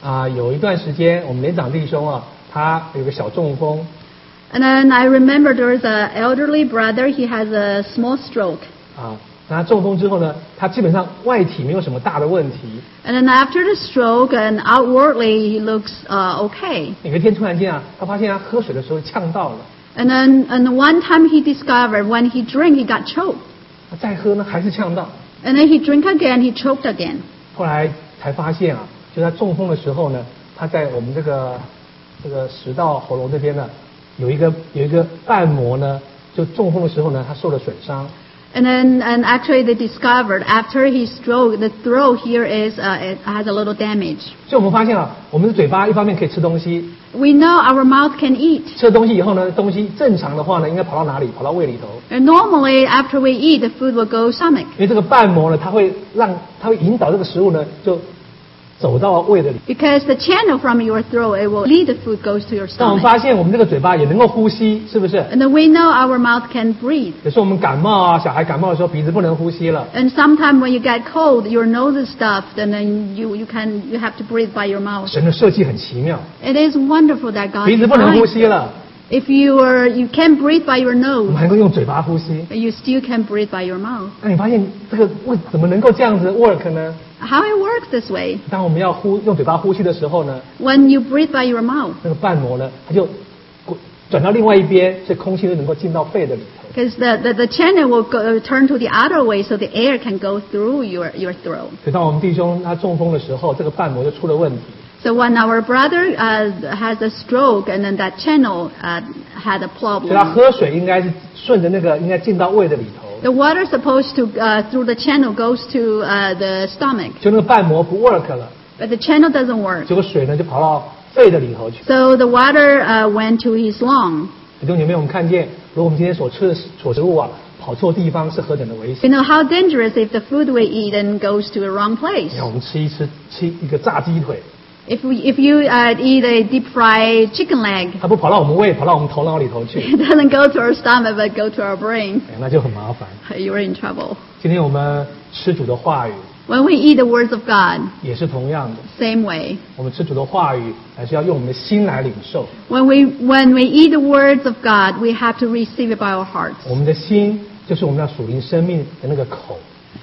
有一段时间我们连长弟兄啊，他有个小中风， And then I remember there was an elderly brother. He has a small stroke. 那他中风之后呢，他基本上外体没有什么大的问题。 And then after the stroke, and outwardly he looks okay. 有一天突然间啊，他发现他喝水的时候呛到了， And one time he discovered when he drank, he got choked. 他再喝呢还是呛到。 And then he drank again, he choked again. 后来才发现啊，就他中风的时候呢，他在我们这个食道喉咙这边呢，有一个瓣膜呢，就中风的时候呢，他受了损伤。 And actually they discovered after his stroke, the throat here it has a little damage. 所以我们发现啊，我们的嘴巴一方面可以吃东西， We know our mouth can eat. 吃了东西以后呢，东西正常的话呢，应该跑到哪里？跑到胃里头。 And normally after we eat, the food will go stomach. 因为这个瓣膜呢，它会引导这个食物呢，就走到胃的里。 Because the channel from your throat, it will lead the food goes to your 但我们 stomach. 发现我们这个嘴巴也能够呼吸，是不是？ And then we know our mouth can breathe. 有时候我们感冒啊，小孩感冒的时候鼻子不能呼吸了， And sometimes when you get cold, your nose is stuffed, and then you have to breathe by your mouth. 神的设计很奇妙， It is wonderful that God 鼻子不能呼 designed. 吸了， If you can't breathe by your 我们 nose, 还能够用嘴巴呼吸。 but you still can breathe by your mouth. 那你发现这个怎么能够这样子 work 呢？ How it works this way? 当我们要用嘴巴呼吸的时候呢， When you breathe by your mouth, 那个瓣膜呢，它就转到另外一边，所以空气就能够进到肺的里头。 because the channel will turn to the other way, so the air can go through your throat. 所以当我们弟兄他中风的时候，这个瓣膜就出了问题。 So when our brother has a stroke, and then that channel had a 所以他 problem, 喝水应该是顺着那个应该进到胃的里头， the water supposed to through the channel goes to the stomach, 就那个瓣膜不 work 了， but the channel doesn't work. 结果水呢就跑到肺的里头去。 So the water went to his lung. 弟兄姐妹，我们看见，如果我们今天所吃的食物啊，跑错地方是何等的危险。 You know how dangerous if the food we eat and goes to the wrong place. 你看，我们吃一个炸鸡腿， If you eat a deep fried chicken leg, 它不跑到我们胃，跑到我们头脑里头去， it doesn't go to our stomach but go to our brain. 那就很麻烦。 You're in trouble. 今天我们吃主的话语 When we eat the words of God, 也是同样的， same way. 我们吃主的话语还是要用我们的心来领受。 When we eat the words of God, we have to receive it by our hearts. 我们的心就是我们要属灵生命的那个口。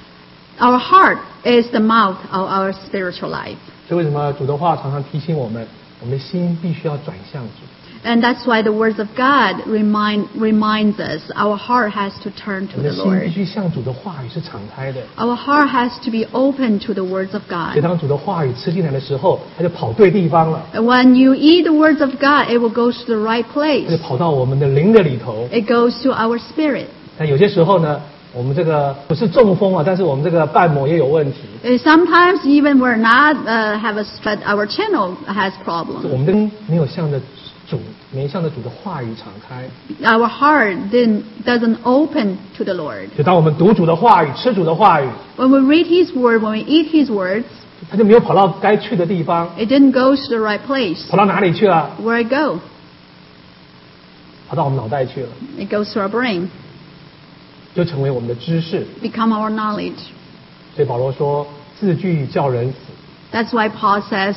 Our heart is the mouth of our spiritual life. 所以为什么主的话常常提醒我们，我们的心必须要转向主。 And that's why the words of God reminds us our heart has to turn 我 to 们 the 的心必 Lord. 须向主的话语是敞开的。 Our heart has to be open to the words of 所以 God. 当主的话语吃进来的时候，它就跑对地方了， And when you eat the words of God, it will go to the right 它就 place. 跑到我们的灵的里头。 It goes to our spirit. 但有些时候呢，我们这个不是中风啊，但是我们这个瓣膜也有问题。 Sometimes even we're not have a but our channel has 我 problems. 们的心没有向着主，没向着主的话语敞开。 Our heart doesn't open to the Lord. 就当我们读主的话语、吃主的话语， When we read His word, when we eat His words, 它就没有跑到该去的地方， it didn't go to the right place. 跑到哪里去了？ Where it go? 跑到我们脑袋去了， It goes to our brain, 就成为我们的知识。 become our knowledge. 所以保罗说：“字句叫人死， That's why Paul says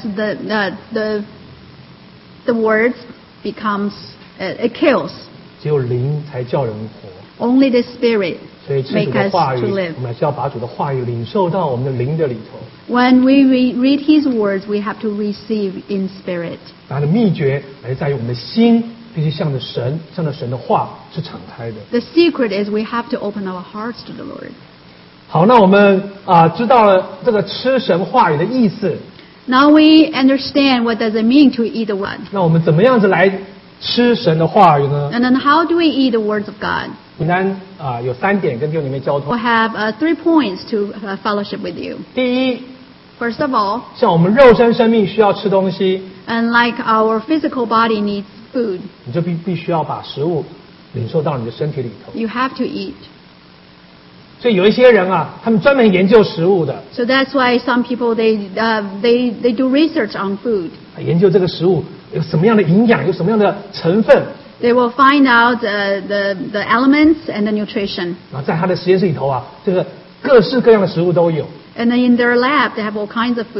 the words becomes it kills. 只有灵才叫人活。 Only the Spirit ” 所以吃 make 主的 us 话语， to live. 我们还是要把主的话语领受到我们的灵的里头。 When we read His words, we have to receive in spirit. 它的秘诀来在于我们的心必须向着神的话是敞开的。 The secret is we have to open our hearts to the Lord. 好，那我们知道了这个吃神话语的意思， Now we understand what does it mean to eat the word. 那我们怎么样子来吃神的话语呢？ And then how do we eat the words of God? 简单有3点跟弟兄姐妹交 We'll 通。 have 3 points to fellowship with you. 第一， First of all, 像我们肉身生命需要吃东西， and like our physical body needs food, 你就必须要把食物领受到你的身体里头。 you have to eat. 所以有一些人啊，他们专门研究食物的， So that's why some people they do research on food. 研究这个食物有什么样的营养，有什么样的成分， They will find out the elements and the nutrition. 然后在他的实验室里头啊，这个各式各样的食物都有。 And then in their lab, they have all kinds of food.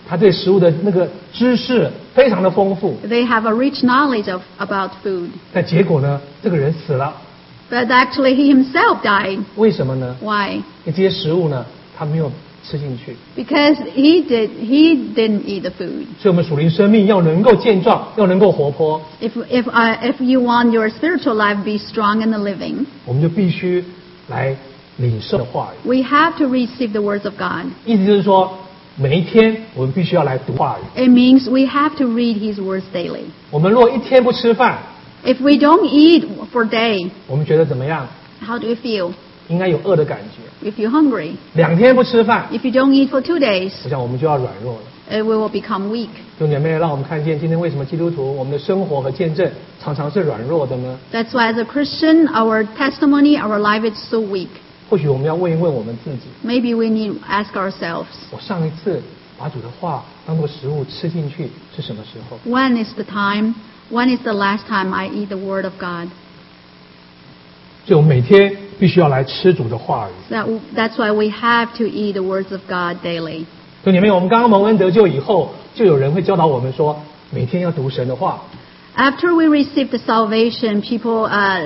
他对食物的那个知识非常的丰富， They have a rich knowledge about food. 但结果呢，这个人死了， But actually he himself died. 为什么呢？ Why? 因为这些食物呢，他没有吃进去。 Because he didn't eat the food. 所以我们属灵生命要能够健壮，要能够活泼， If you want your spiritual life to be strong and living, 我们就必须来领受的话语。 we have to receive the words of God. 意思就是说，每一天我们必须要来读话语。 It means we have to read his words daily. 我们如果一天不吃饭， If we don't eat for a day, 我们觉得怎么样？ how do you feel? 应该有饿的感觉。 If you're hungry. 2天不吃饭， If you don't eat for 2 days, 我想我们就要软弱了。 we will become weak. 弟兄姐妹，让我们看见今天为什么基督徒我们的生活和见证常常是软弱的呢？ That's why as a Christian, our testimony, our life is so weak. 或许我们要问一问我们自己： Maybe we need to ask ourselves, 我上一次把主的话当作食物吃进去是什么时候？ when is the last time I eat the word of God? 所以我们每天必须要来吃主的话语。 That's why we have to eat the words of God daily. 弟兄姐妹，我们刚刚蒙恩得救以后，就有人会教导我们说，每天要读神的话。 After we receive the salvation, people,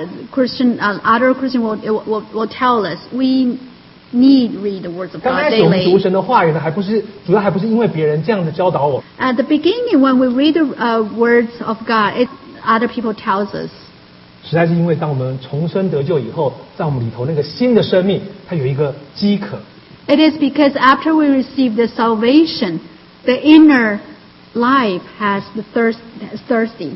other Christian will tell us we need to read the words of 刚 God 开始我们读 daily. 神的话语呢，主要还不是因为别人这样子教导我， At the beginning, when we read the words of God, other people tells us. 实在是因为当我们重生得救以后，在我们里头那个新的生命，它有一个饥渴。 It is because after we receive the salvation, the inner life has the thirsty,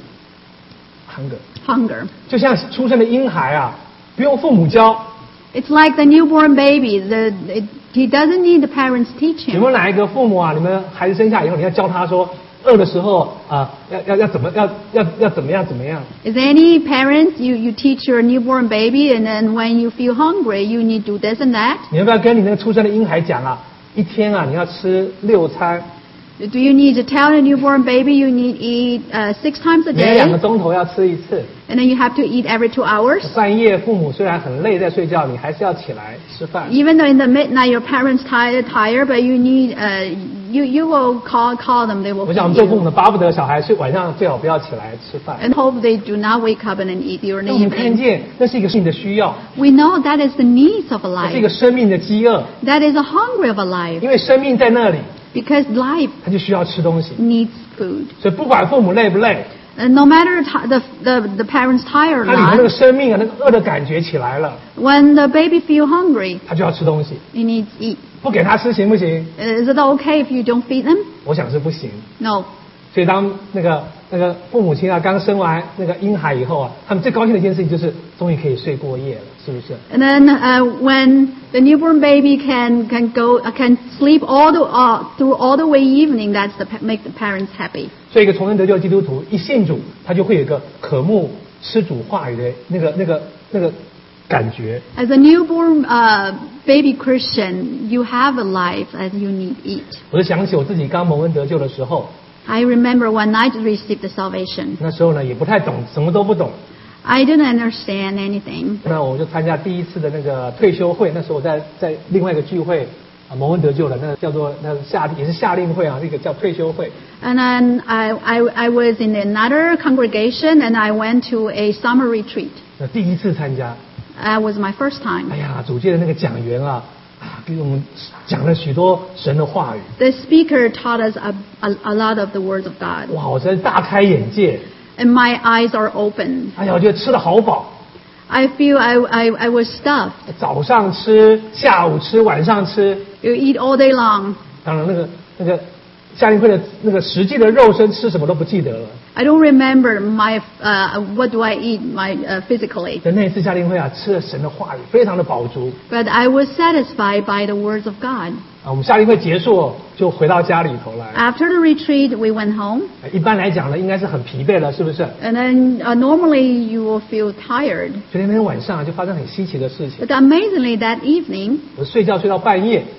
hunger. 就像出生的婴孩啊，不用父母教， It's like the newborn baby. He doesn't need the parents teach 有没有 him. 哪一个父母啊，你们孩子生下以后，你要教他说，饿的时候啊，要怎么样？ Is there any parents you teach your newborn baby, and then when you feel hungry, you need to do this and that? 你要不要跟你那个出生的婴孩讲啊？一天啊，你要吃6餐， Do you need to tell a newborn baby you need to eat 6 times a 每2个 day, 钟头要吃一次。 and then you have to eat every 2 hours? 半夜父母虽然很累在睡觉，你还是要起来吃饭。 Even though in the midnight your parents tired, but you need you will call them. They will 我想我们 feed 做父母 you, 的巴不得小孩晚上最好不要起来吃饭。 and hope they do not wake up and then eat during 那 the 我们看 evening. 见那是一个生命的需要， We know that is the needs of a 那是一个 life. 生命的饥饿， That is a hunger of a life, 因为生命在那里， because life 他就需要吃东西。 needs food. 所以不管父母累不累， And no matter the parents tired or 他里头那个 not, 生命啊，那个饿的感觉起来了， when the baby feel hungry, 他就要吃东西。 he needs to eat. 不给他吃行不行？ Is it okay if you don't feed them? 我想是不行。 No. 所以当那个父母亲啊刚生完那个婴孩以后啊，他们最高兴的一件事情就是终于可以睡过夜了，是不是？ And then when the newborn baby can sleep through all the way evening, that's make the parents happy. 所以一个重生得救的基督徒一信主，他就会有一个渴慕吃主话语的那个感觉。 As a newborn baby Christian, you have a life as you need to eat. 我就想起我自己刚蒙恩得救的时候， I remember when I received the salvation. 那时候呢也不太懂，什么都不懂。 I didn't understand anything. 那我就参加第一次的那个退休会，那时候我在另外一个聚会啊蒙恩得救了，那叫做也是夏令会啊，那个叫退休会。 And then I was in another congregation, and I went to a summer retreat. 那第一次参加， That was my first time. 哎呀，主届的那个讲员啊，给我们讲了许多神的话语， The speaker taught us a lot of the words of God. 哇，我真是大开眼界。 And my eyes are open. 哎呀，我觉得吃得好饱， I feel I was stuffed. 早上吃，下午吃，晚上吃。 You eat all day long. 当然，那个夏令会的那个实际的肉身吃什么都不记得了。 I don't remember what do I eat physically. 在那一次夏令会啊，吃了神的话语，非常的饱足。 But I was satisfied by the words of God. 啊，我们夏令会结束就回到家里头来。 After the retreat, we went home. 一般来讲呢，应该是很疲惫了，是不是？ And then normally you will feel tired. 所以那天晚上就发生很稀奇的事情。 But amazingly, that evening, 我睡觉睡到半夜，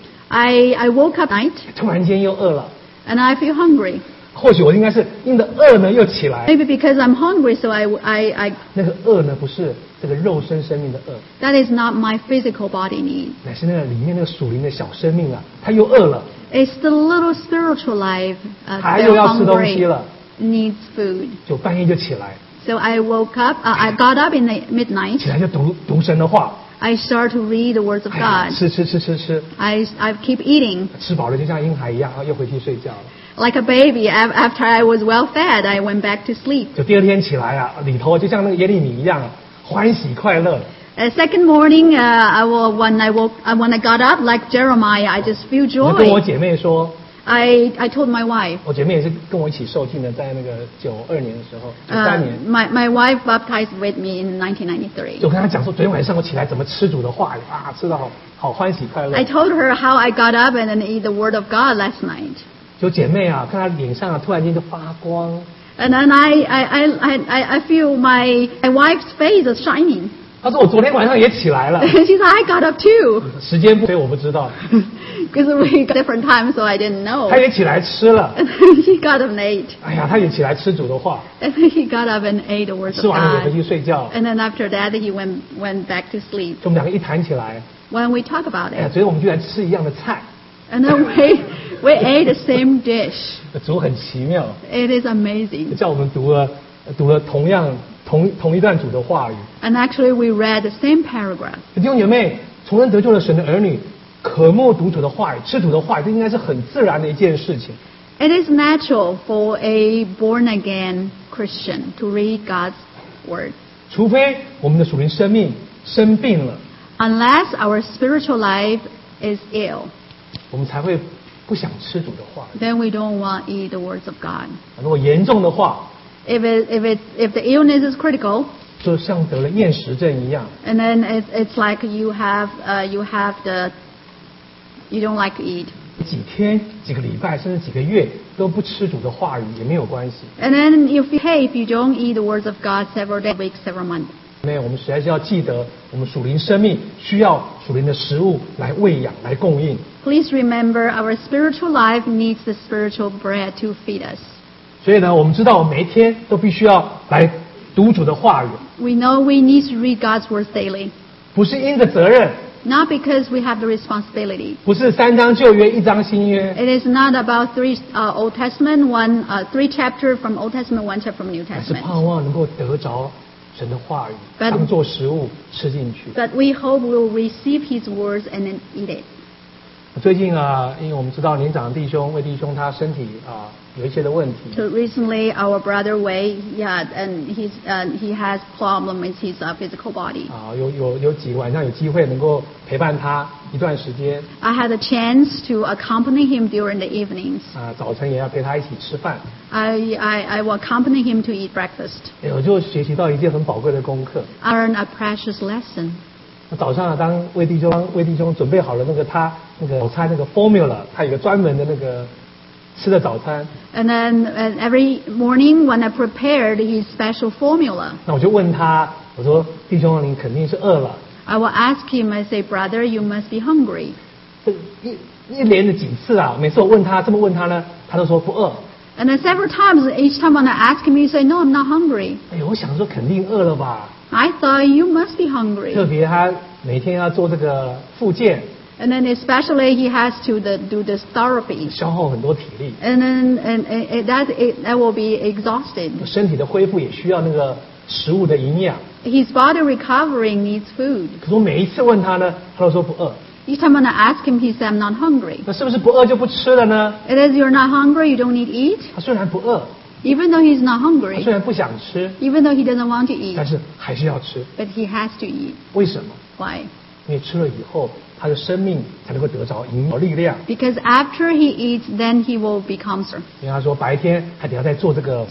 I woke up at night 突然间又饿了。 and I feel hungry. 或许我应该是因着饿呢又起来。 Maybe because I'm hungry, so I 那个饿呢不是这个肉身生命的饿， That is not my physical body need. 乃是那个里面那个属灵的小生命啊，他又饿了， It's the little spiritual life 还 they're 有要吃东西 hungry, 了， needs food. 就半夜就起来， So I woke up, I got up in the 起 midnight. 来就读神的话， I start to read the words of 哎呀， God. 吃， I keep eating 吃饱了就像婴孩一样，又回去睡觉了。 like a baby. After I was well fed, I went back to sleep. 就第二天起来啊，里头就像那个耶利米一样，欢喜快乐。 Second morning, when I got up, like Jeremiah, I just feel 我跟我 joy. 姐妹说， I told my wife. 我姐妹也是跟我一起受浸的，在那个92年的时候，93年， My wife baptized with me in 1993. 就跟她讲说，昨天晚上我起来怎么吃主的话语啊，吃得好欢喜快乐 I。told her how I got up and then eat the word of God last night. 就姐妹啊，看她脸上啊，突然间就发光。 And then I feel my wife's face is shining. 她说我昨天晚上也起来了， She said, I got up too. 时间不对，我不知道。 Because we got different times, so I didn't know. 她也起来吃了， And then he got up and ate. 哎呀，她也起来吃主的话， And then he got up and ate the words 吃 of 完了也回 God. 去睡觉。 And then after that, he went back to sleep. 就我们两个一谈起来， When we talk about 哎呀， it, 昨天我们居然吃一样的菜， and then we ate the same dish. 主很奇妙， It is amazing. 叫我们读了同一段主的话语。 And actually, we read the same paragraph. 弟兄姐妹，重生得救的神的儿女，渴慕读主的话语，吃主的话语，这应该是很自然的一件事情。 It is natural for a born-again Christian to read God's word, 除非我们的属灵生命生病了， unless our spiritual life is ill. 我们才会不想吃主的话语。 Then we don't want to eat the words of God. 如果严重的话， If the illness is critical, 就像得了厌食症一样， and then it's like you don't like to eat. 几天、几个礼拜，甚至几个月都不吃主的话语也没有关系。 And then if you don't eat the words of God several days, weeks, several months. 因为我们实在是要记得，我们属灵生命需要属灵的食物来喂养、来供应。 Please remember our spiritual life needs the spiritual bread to feed us. 所以呢，我们知道我们每一天都必须要来读主的话语， We know we need to read God's words daily, 不是因着责任， not because we have the responsibility. 不是3章旧约1章新约， It is not about three chapters from Old Testament, one chapter from New 而是 Testament. 盼望能够得着神的话语， But- 当做食物吃进去。 But we hope we'll receive His words and then eat it. 最近啊，因为我们知道年长的弟兄魏弟兄他身体啊有一些的问题， So recently, our brother Wei, and he has problem with his physical body. 啊，有几个晚上有机会能够陪伴他一段时间， I had a chance to accompany him during the evenings. 啊，早晨也要陪他一起吃饭。 I will accompany him to eat breakfast. 哎我就学习到一件很宝贵的功课。 I learned a precious lesson. 早上啊，当魏弟兄准备好了早餐那个 formula， 他有个专门的那个吃的早餐。 And every morning when I prepared his special formula, 那我就问他，我说弟兄，你肯定是饿了。 I will ask him, I say, brother, you must be hungry. 这一连着几次啊，每次我问他这么问他呢，他都说不饿。 And then several times, each time when I ask him, he say, no, I'm not hungry. 哎，我想说肯定饿了吧， I thought you must be hungry. 特别他每天要做这个复健， And then especially he has to do this therapy. 消耗很多体力， And then that will be exhausted. 身体的恢复也需要那个食物的营养。 His body recovering needs food. 可是我每一次问他呢，他都说不饿。 Each time when I ask him, he said, I'm not hungry. 那是不是不饿就不吃了呢？ It is you're not hungry, you don't need to eat. 他虽然不饿， Even though he's not 他 hungry, 虽然不想吃， even though he doesn't want to eat, 但是还是要吃。 but he has to eat. 为什么？ Why? 因为吃了以后，他的生命才能够得着营养力量。 Because after he eats, then he will become strong. 因为他说白天他得要在做这个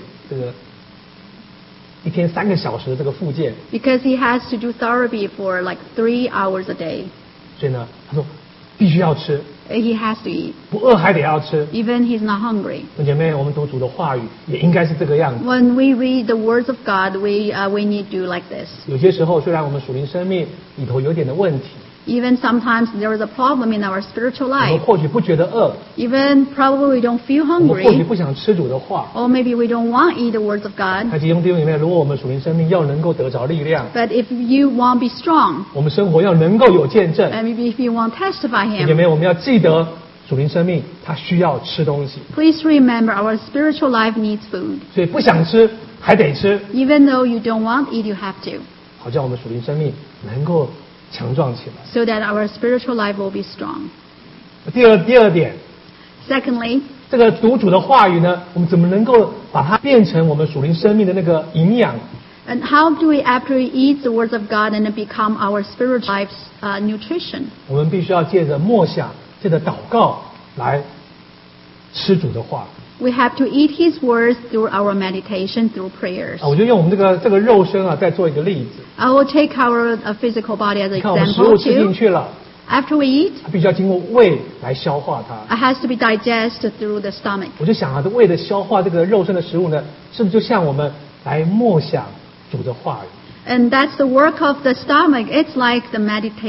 一天3个小时的这个复健， Because he has to do therapy for like 3 hours a day. 所以呢，他说必须要吃， He has to eat, 不饿还得要吃。 even he's not hungry. 弟兄姐妹，我们读主的话语也应该是这个样子。 When we read the words of God, we need to do like this. 有些时候，虽然我们属灵生命里头有点的问题， Even sometimes there is a problem in our spiritual 我们 life. 或许不觉得饿， Even probably we don't feel 我们或许 hungry, 不想吃主的话。 or maybe we don't want to eat the words of God. 那弟兄姐妹，如果我们属灵生命要能够得着力量， But if you want to be strong, 我们生活要能够有见证， and maybe if you want to testify 弟兄姐妹， Him, 我们要记得属灵生命它需要吃东西， please remember our spiritual life needs food. 所以不想吃还得吃， Even though you don't want to eat, you have to, 好叫我们属灵生命能够强壮起来。 so that our spiritual life will be strong. 第二点， Secondly, 这个读主的话语呢，我们怎么能够把它变成我们属灵生命的那个营养？ and how do we actually eat the words of God and it become our spiritual life's nutrition? 我们必须要借着默想、借着祷告来吃主的话。 We have to eat His words through our meditation, through prayers. 我就用我们这个肉身再做一个例子。 I will take our physical body as an 你看，我们食物 example 吃进 too. 去了， After we eat, 它必须要经过胃来消化它。 it has to be digested through the stomach. 我就想这胃的消化这个肉身的食物呢，是不是就像我们来默想主的话语？ And that's the work of the stomach. It's like the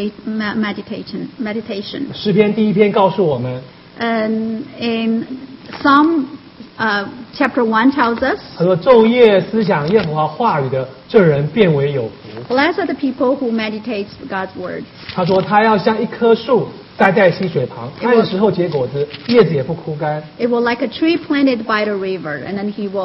meditation. 诗篇第1篇告诉我们， And in Psalm chapter 1 tells us, 他说：“昼夜思想耶和华话语的，这人变为有福。 blessed are the people who meditate God's word. ” 他说：“他要像一棵树栽在溪水旁，开的时候结果子，叶子也不枯干。 It will like a tree planted by the river, and then he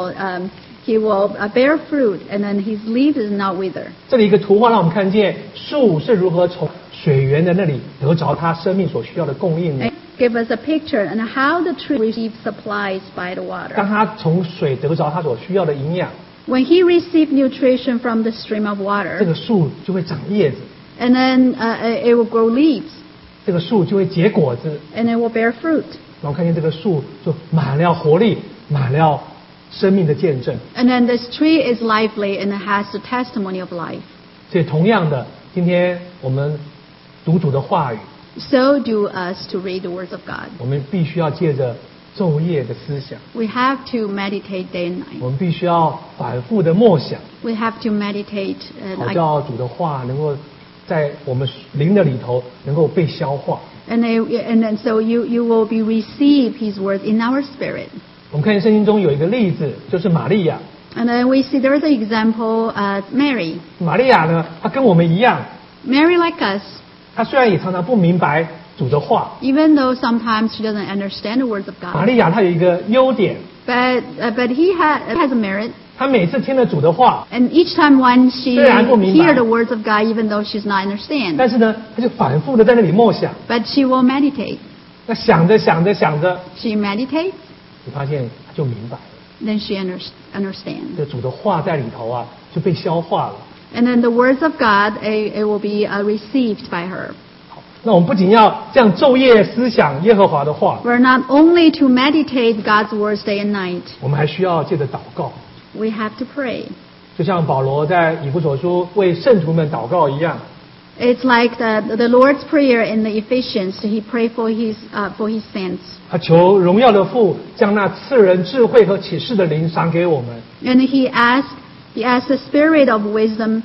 will bear fruit, and then his leaves is not wither. ” 这里一个图画让我们看见树是如何从水源的那里得着它生命所需要的供应呢 And？give us a picture and how the tree receives supplies by the 当 water. 它从水得着它所需要的营养， When he received nutrition from the stream of 这 water, 个树就会长叶子， and then it will grow leaves, 这个树就会结果子。 and it will bear fruit. 然后看见这个树就满了活力，满了生命的见证。 And then this tree is lively and it has the testimony of life. 所以同样的，今天我们读主的话语， So do us to read the words of God. 我们必须要借着昼夜的思想， We have to meditate day and night. 我们必须要反复的默想， We have to meditate 好叫主的话能够在我们灵的里头能够被消化。 and then so you will be receive His word in our spirit. 我们看见圣经中有一个例子，就是玛利亚。 And then we see there is an example, Mary. 玛利亚呢，她跟我们一样， Mary, like us, 她虽然也常常不明白主的话， even though sometimes she doesn't understand the words of 玛 God, 利亚她有一个优点， but he has a merit. 她每次听了主的话， And each time when she 虽然不明白。 hear the words of God, even though she's not understand, 但是呢，她就反复的在那里默想。 but she will meditate. 那想着想着想着， She meditates, 你发现她就明白了， then she understands. 这主的话在里头就被消化了。 And then the words of God, it will be received by her. 好，那我们不仅要这样昼夜思想耶和华的话， We're not only to meditate God's words day and night, 我们还需要借着祷告， we have to pray. 就像保罗在以弗所书为圣徒们祷告一样。 It's like the Lord's Prayer in the Ephesians. He prayed for his saints. 他求荣耀的父将那赐人智慧和启示的灵赏给我们， And he asked the Spirit of wisdom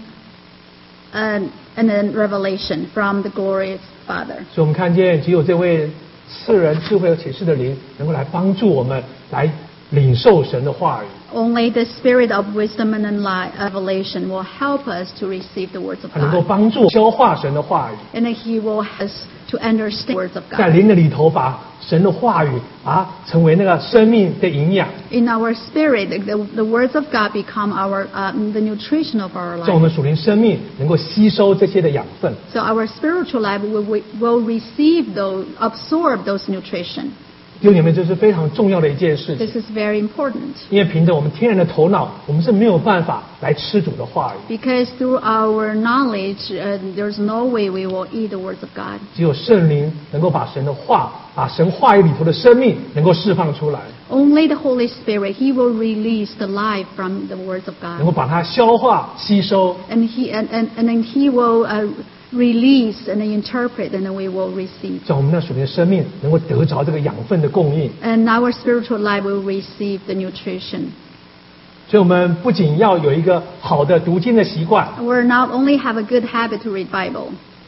and then revelation from the glorious Father. 所以我们看见只有这位赐人智慧和启示的灵能够来帮助我们来领受神的话语， Only the Spirit of wisdom and revelation will help us to receive the words of 他能够 God. 帮助消化神的话语， And then he will help us to understand the words of 在 God. 灵的里头把神的话语成为那个生命的营养， In our spirit, the words of God become the nutrition of our 在我 life. 们属灵生命能够吸收这些的养分。 So our spiritual life will absorb those nutrition. 弟兄姐妹，这是非常重要的一件事情， This is very important 因为凭着我们天然的头脑，我们是没有办法来吃主的话语。 because through our knowledge, there's no way we will eat the words of God. 只有圣灵能够把神的话，把神话语里头的生命能够释放出来， Only the Holy Spirit, He will release the life from the words of 能够 God, 把它消化吸收， and then He will release and interpret, and then we will receive. 在我们那属灵的生命能够得着这个养分的供应。 And our spiritual life will receive the nutrition. 所以，我们不仅要有一个好的读经的习惯， We're not only have a good habit to read Bible,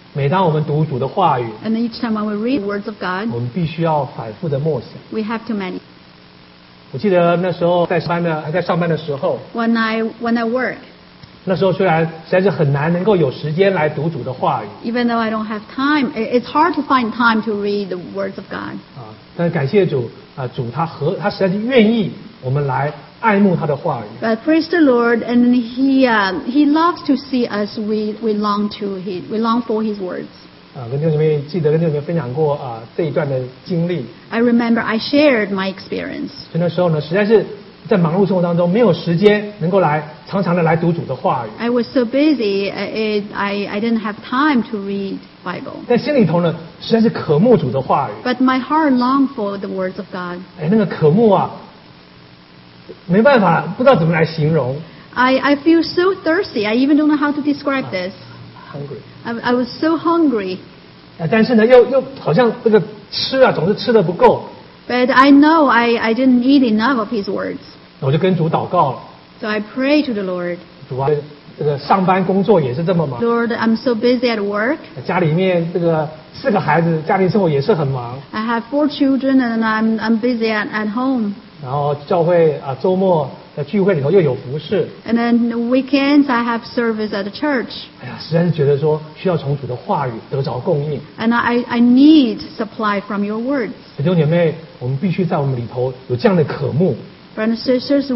每当我们读主的话语， And each time when we read the words of God, 我们必须要反复的默想。 we have to meditate. 我记得那时候还在上班的时候， When I work, 那时候虽然实在是很难能够有时间来读主的话语 even though I don't have time, it's hard to find time to read the words of God. 啊，但是感谢主啊，主他实在是愿意我们来爱慕他的话语。 But praise the Lord, and He loves to see us. We long for His words. 啊，跟弟兄姐妹记得跟弟兄姐妹分享过啊这一段的经历。 I remember I shared my experience. 所以那时候呢，实在是在忙碌生活当中没有时间能够常常的来读主的话语， I was so busy, I didn't have time to read Bible. 但心里头呢实在是渴慕主的话语。 But my heart longed for the words of God. 哎，那个渴慕啊，没办法，不知道怎么来形容。 I feel so thirsty. I even don't know how to describe this. Hungry。 I was so hungry. 但是呢，又好像这个吃啊，总是吃的不够。 But I know I didn't eat enough of His words. 我就跟主祷告了， So I pray to the Lord. 主啊，这个上班工作也是这么忙， Lord, I'm so busy at work. 家里面这个4个孩子，家庭生活也是很忙。 I have 4 children and I'm busy at home. 然后教会啊，周末的聚会里头又有服侍， And then weekends I have service at the church. 哎呀，实在是觉得说需要从主的话语得着供应。 And I need supply from your words. 弟兄姐妹，我们必须在我们里头有这样的渴慕， Brothers and sisters,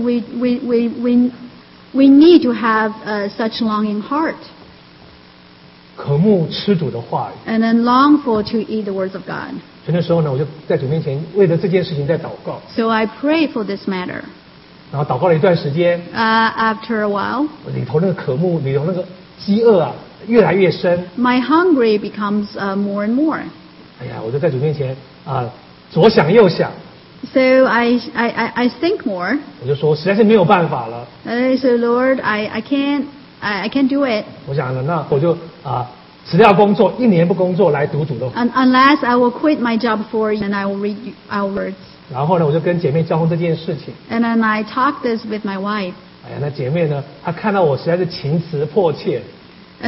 we need to have such longing heart. 渴慕吃主的话语。 And then long for to eat the words of God. 所以那时候呢，我就在主面前为了这件事情在祷告， So I pray for this matter. 然后祷告了一段时间， After a while, 里头那个渴慕，里头那个饥饿啊，越来越深。 my hungry becomes more and more. 哎呀，我就在主面前啊，左想右想， So I think more. 我就说实在是没有办法了。 And I say, Lord, I can't do it. 我想呢，那我就辞掉工作，1年不工作来读主的。 Unless I will quit my job for you and I will read our words. 然后呢，我就跟姐妹交通这件事情。 And then I talk this with my wife. 哎呀，那姐妹呢，她看到我实在是情辞迫切， And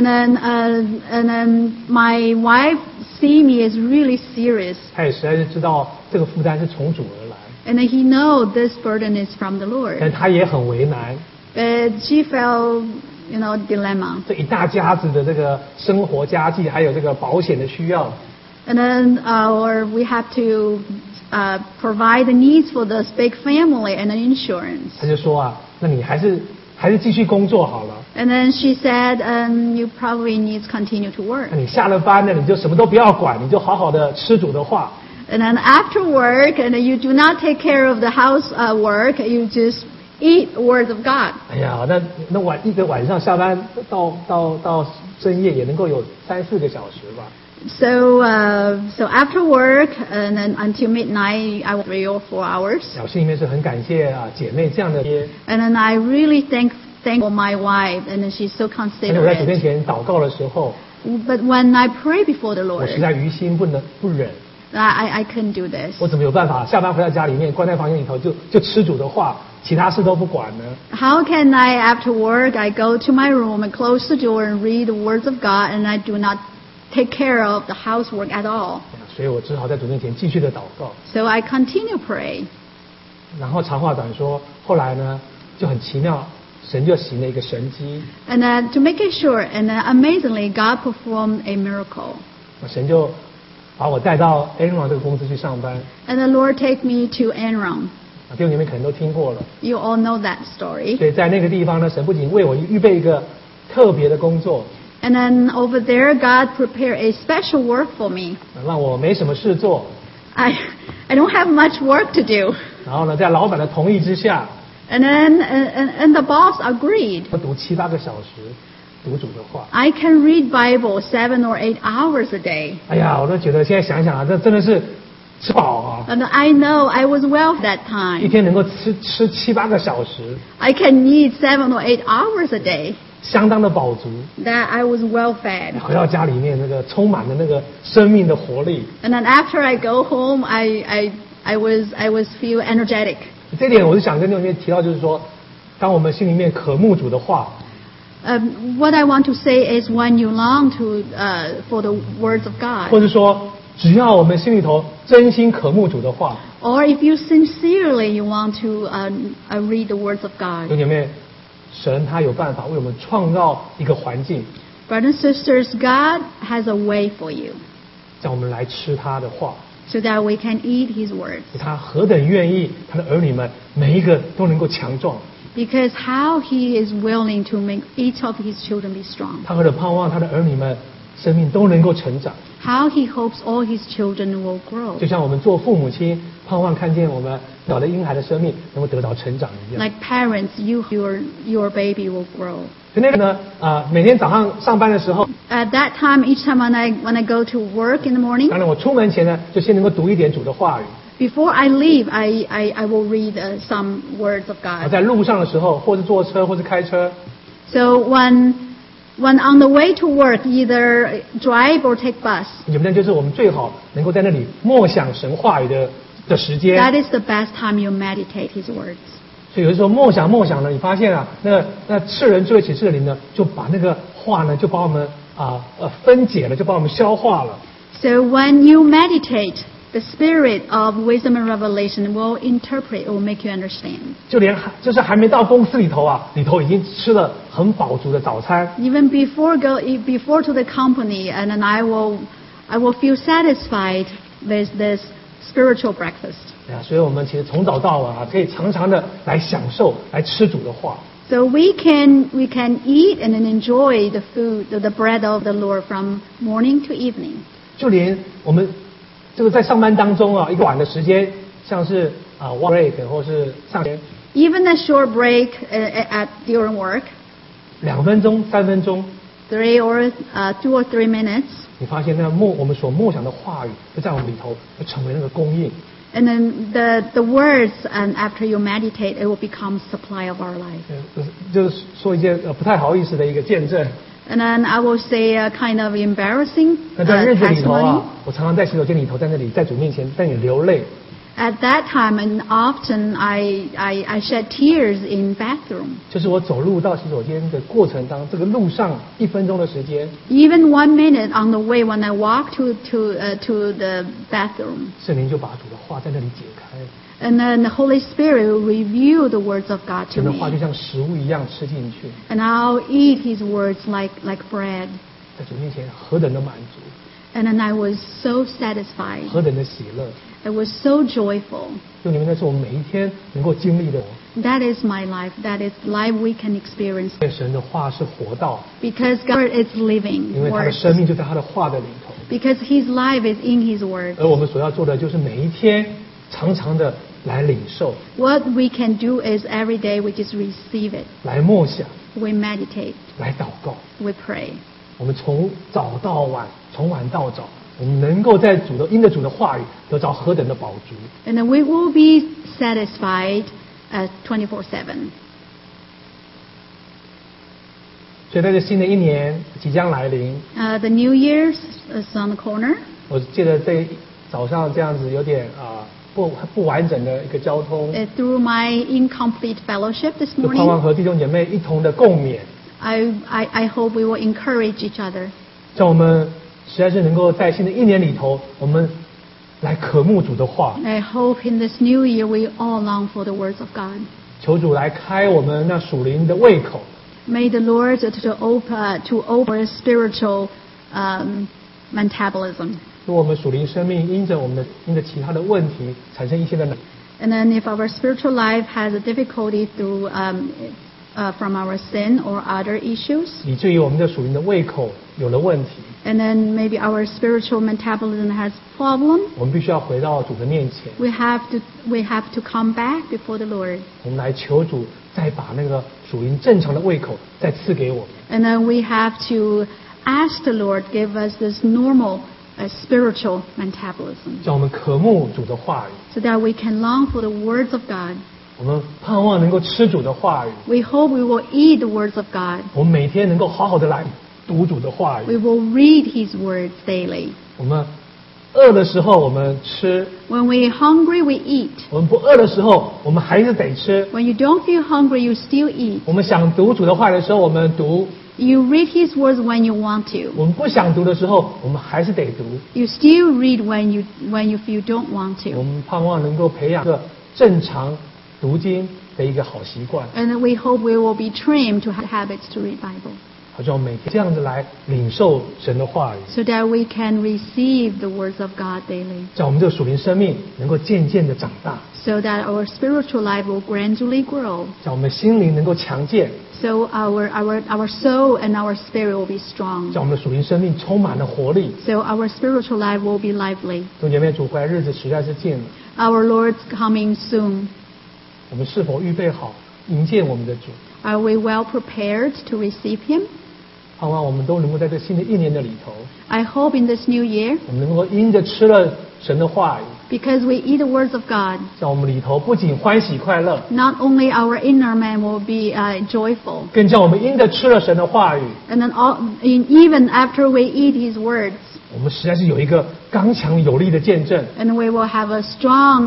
then my wife see me as really serious. 她也实在是知道这个负担是从主而来， And he know this burden is from the 但 Lord. 她也很为难。 But she felt, dilemma. 这一大家子的这个生活家计，还有这个保险的需要， And then we have to provide the needs for this big family and the insurance. 她就说啊，那你还是继续工作好了。 And then she said, you probably need to continue to work. 那你下了班呢，你就什么都不要管，你就好好的吃主的话。 And then after work, and you do not take care of the house work, you just eat words of God. 哎呀，那一个晚上下班到深夜也能够有3-4个小时吧。 So after work, and then until midnight, I work 3 or 4 hours. 我心里面是很感谢啊姐妹这样的， And then I really thankful my wife, and then she's so 而且我在主面 considerate. 前祷告的时候， But when I pray before the 我实 Lord, 在于心不忍， I couldn't do this. 我怎么有办法下班回到家里面关在房间里头就吃主的话，其他事都不管呢？ How can I, after work, I go to my room and close the door and read the words of God, and I do not take care of the housework at all? 所以我只好在主面前继续的祷告。 So I continue pray. 然后长话短说，后来呢就很奇妙，神就行了一个神迹， And to make it short, and amazingly, God performed a miracle. 神就把我带到 Enron 这个公司去上班。 And the Lord take me to Enron. 弟兄姐妹可能都听过了。 You all know that story. 所以在那个地方呢，神不仅为我预备一个特别的工作， And then over there, God prepared a special work for me. 让我没什么事做。 I don't have much work to do. 然后呢，在老板的同意之下， And then and the boss agreed. 我读7-8个小时读主的话。 I can read Bible 7 or 8 hours a day. 哎呀，我都觉得现在想想啊，这真的是吃饱啊！ And I know I was well that 一 time. 天能够吃7-8个小时， I can eat 7 or 8 hours a day. 相当的饱足。 That I was well fed. 回到家里面，那个充满了那个生命的活力。 And then after I go home, I was feel energetic. 这点我是想跟弟兄姐妹提到，就是说，当我们心里面渴慕主的话， What I want to say is when you long for the words of 或 God, 者说只要我们心里头真心渴慕主的话， or if you sincerely you want to read the words of 弟兄 God. 姐妹，神他有办法为我们创造一个环境， Brothers and sisters, God has a way for you 让我们来吃他的话。 so that we can eat His words. 他何等愿意他的儿女们每一个都能够强壮， Because how He is willing to make each of His children be strong. 他何等盼望他的儿女们生命都能够成长。 How He hopes all His children will grow. 就像我们做父母亲盼望看见我们小的婴孩的生命能够得到成长一样。 Like parents, your baby will grow. 所以那个呢，每天早上上班的时候， At that time, each time when I go to work in the morning, 当然我出门前呢，就先能够读一点主的话语。 before I leave, I will read some words of 在 God. 路上的时候，或是坐车，或是开车， So when on the way to work, either drive or take bus, 你们就是我们最好能够在那里默想神话语的时间。 that is the best time you meditate His words. 所以有的时候默想呢，你发现啊，那赐人智慧启示的灵呢，就把那个话呢，就把我们分解了，就把我们消化了。 So when you meditate, the spirit of wisdom and revelation will interpret or make you understand. 就连就是还没到公司里头啊，里头已经吃了很饱足的早餐。 Even before to the company, and then I will feel satisfied with this spiritual breakfast. 所以我们其实从早到晚啊，可以常常的来享受，来吃主的话。 So we can eat and then enjoy the food, the bread of the Lord from morning to evening. 就连我们这个在上班当中啊，一个晚的时间，像是break 或是上学 Even a short break during work, 2分钟、3分钟， 2 or 3 minutes, 你发现我们所默想的话语，就在我们里头，就成为那个供应。 and then the words, and after you meditate, it will become supply of our life. 就是说一件不太好意思的一个见证。 And then I will say a kind of embarrassing 那在日子里头 testimony. 啊，我常常在洗手间里头，在那里在主面前，在你流泪。 At that time, and often I shed tears in bathroom. 就是我走路到洗手间的过程当中，这个路上1分钟的时间， Even 1 minute on the way when I walk to the bathroom. 圣灵就把主的话在那里解开， And then the Holy Spirit will reveal the words of God to 神的话就 me. 像食物一样吃进去， And I'll eat His words like bread. 在主面前何等的满足， And then I was so satisfied. 何等的喜乐。 I was so joyful. 就你们那是我们每一天能够经历的。 That is my life. That is life we can experience. 因为神的话是活道， Because God is living 因为他的 words. 生命就在他的话的里头。 Because His life is in His words. 而我们所要做的就是每一天常常的来领受， What we can do is every day we just receive it. 来默想， We meditate. 来祷告。 We pray. 我们从早到晚，从晚到早，我们能够在因着主的话语得着何等的饱足。 And then we will be satisfied 24/7. 所以在这新的一年即将来临， The New Year's is on the corner. 我借着这早上这样子有点不完整的一个交通， Through my incomplete fellowship this 就盼望 morning, 和弟兄姐妹一同的共勉， I hope we will encourage each other. 让我们实在是能够在新的一年里头，我们来渴慕主的话， I hope in this new year we all long for the words of God. 求主来开我们那属灵的胃口， May the Lord to open spiritual metabolism. 使我们属灵生命因着其他的问题产生一些的 And then if our spiritual life has a difficulty through from our sin or other issues, 以至于我们的属灵的胃口有了问题， and then maybe our spiritual metabolism has problem, 我们必须要回到主的面前， we have to come back before the Lord. 我们来求主再把那个属灵正常的胃口再赐给我们。 And then we have to ask the Lord give us this normal spiritual metabolism 让我们渴慕主的话语， so that we can long for the words of God. 我们盼望能够吃主的话语， We hope we will eat the words of God. 我们每天能够好好的来读主的话 We 语。 will read His words daily. 我们饿的时候我们吃， When we're hungry, we eat. 我们不饿的时候我们还是得吃。 When you don't feel hungry, you still eat. 我们想读主的话语的时候我们读， You read His words when you want to. 我们不想读的时候，我们还是得读。 You still read when you feel don't want 我 to. 们盼望能够培养一个正常读经的一个好习惯， And we hope we will be trained to have habits to read Bible, 好像每天这样子来领受神的话语， so that we can receive the words of God daily, 让我们这个属灵生命能够渐渐的长大， so that our spiritual life will gradually grow, 让我们的心灵能够强健， so our soul and our spirit will be strong, 让我们的属灵生命充满了活力。 so our spiritual life will be lively. 弟兄姐妹，主回来日子实在是近了， Our Lord's coming soon. 我们是否预备好迎接我们的主？ Are we well prepared to receive Him? 盼望我们都能够在这新的一年的里头， I hope in this new year, 我们能够因着吃了神的话语， because we eat the words of God, 让我们里头不仅欢喜快乐， not only our inner man will be joyful, 更叫我们因着吃了神的话语， and then even after we eat His words, 我们实在是有一个刚强有力的见证， and we will have a strong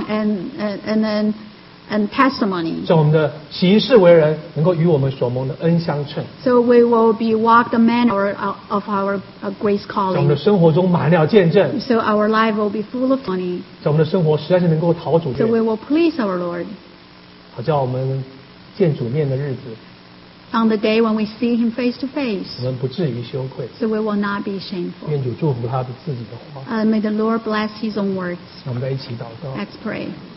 and testimony. 让我们的行事为人能够与我们所蒙的恩相称， So we will be walk the manner of our grace 在我们的 calling. 生活中满了见证， So our life will be full of money. 在我们的生活实在是能够讨主 So we 面， will please our Lord 好叫我们见主面的日子， on the day when we see Him face to 我 face. 们不至于羞愧。 So we will not be shameful. 愿主祝福他的自己的话， May the Lord bless His own words. 让我们在一起祷告。 Let's pray.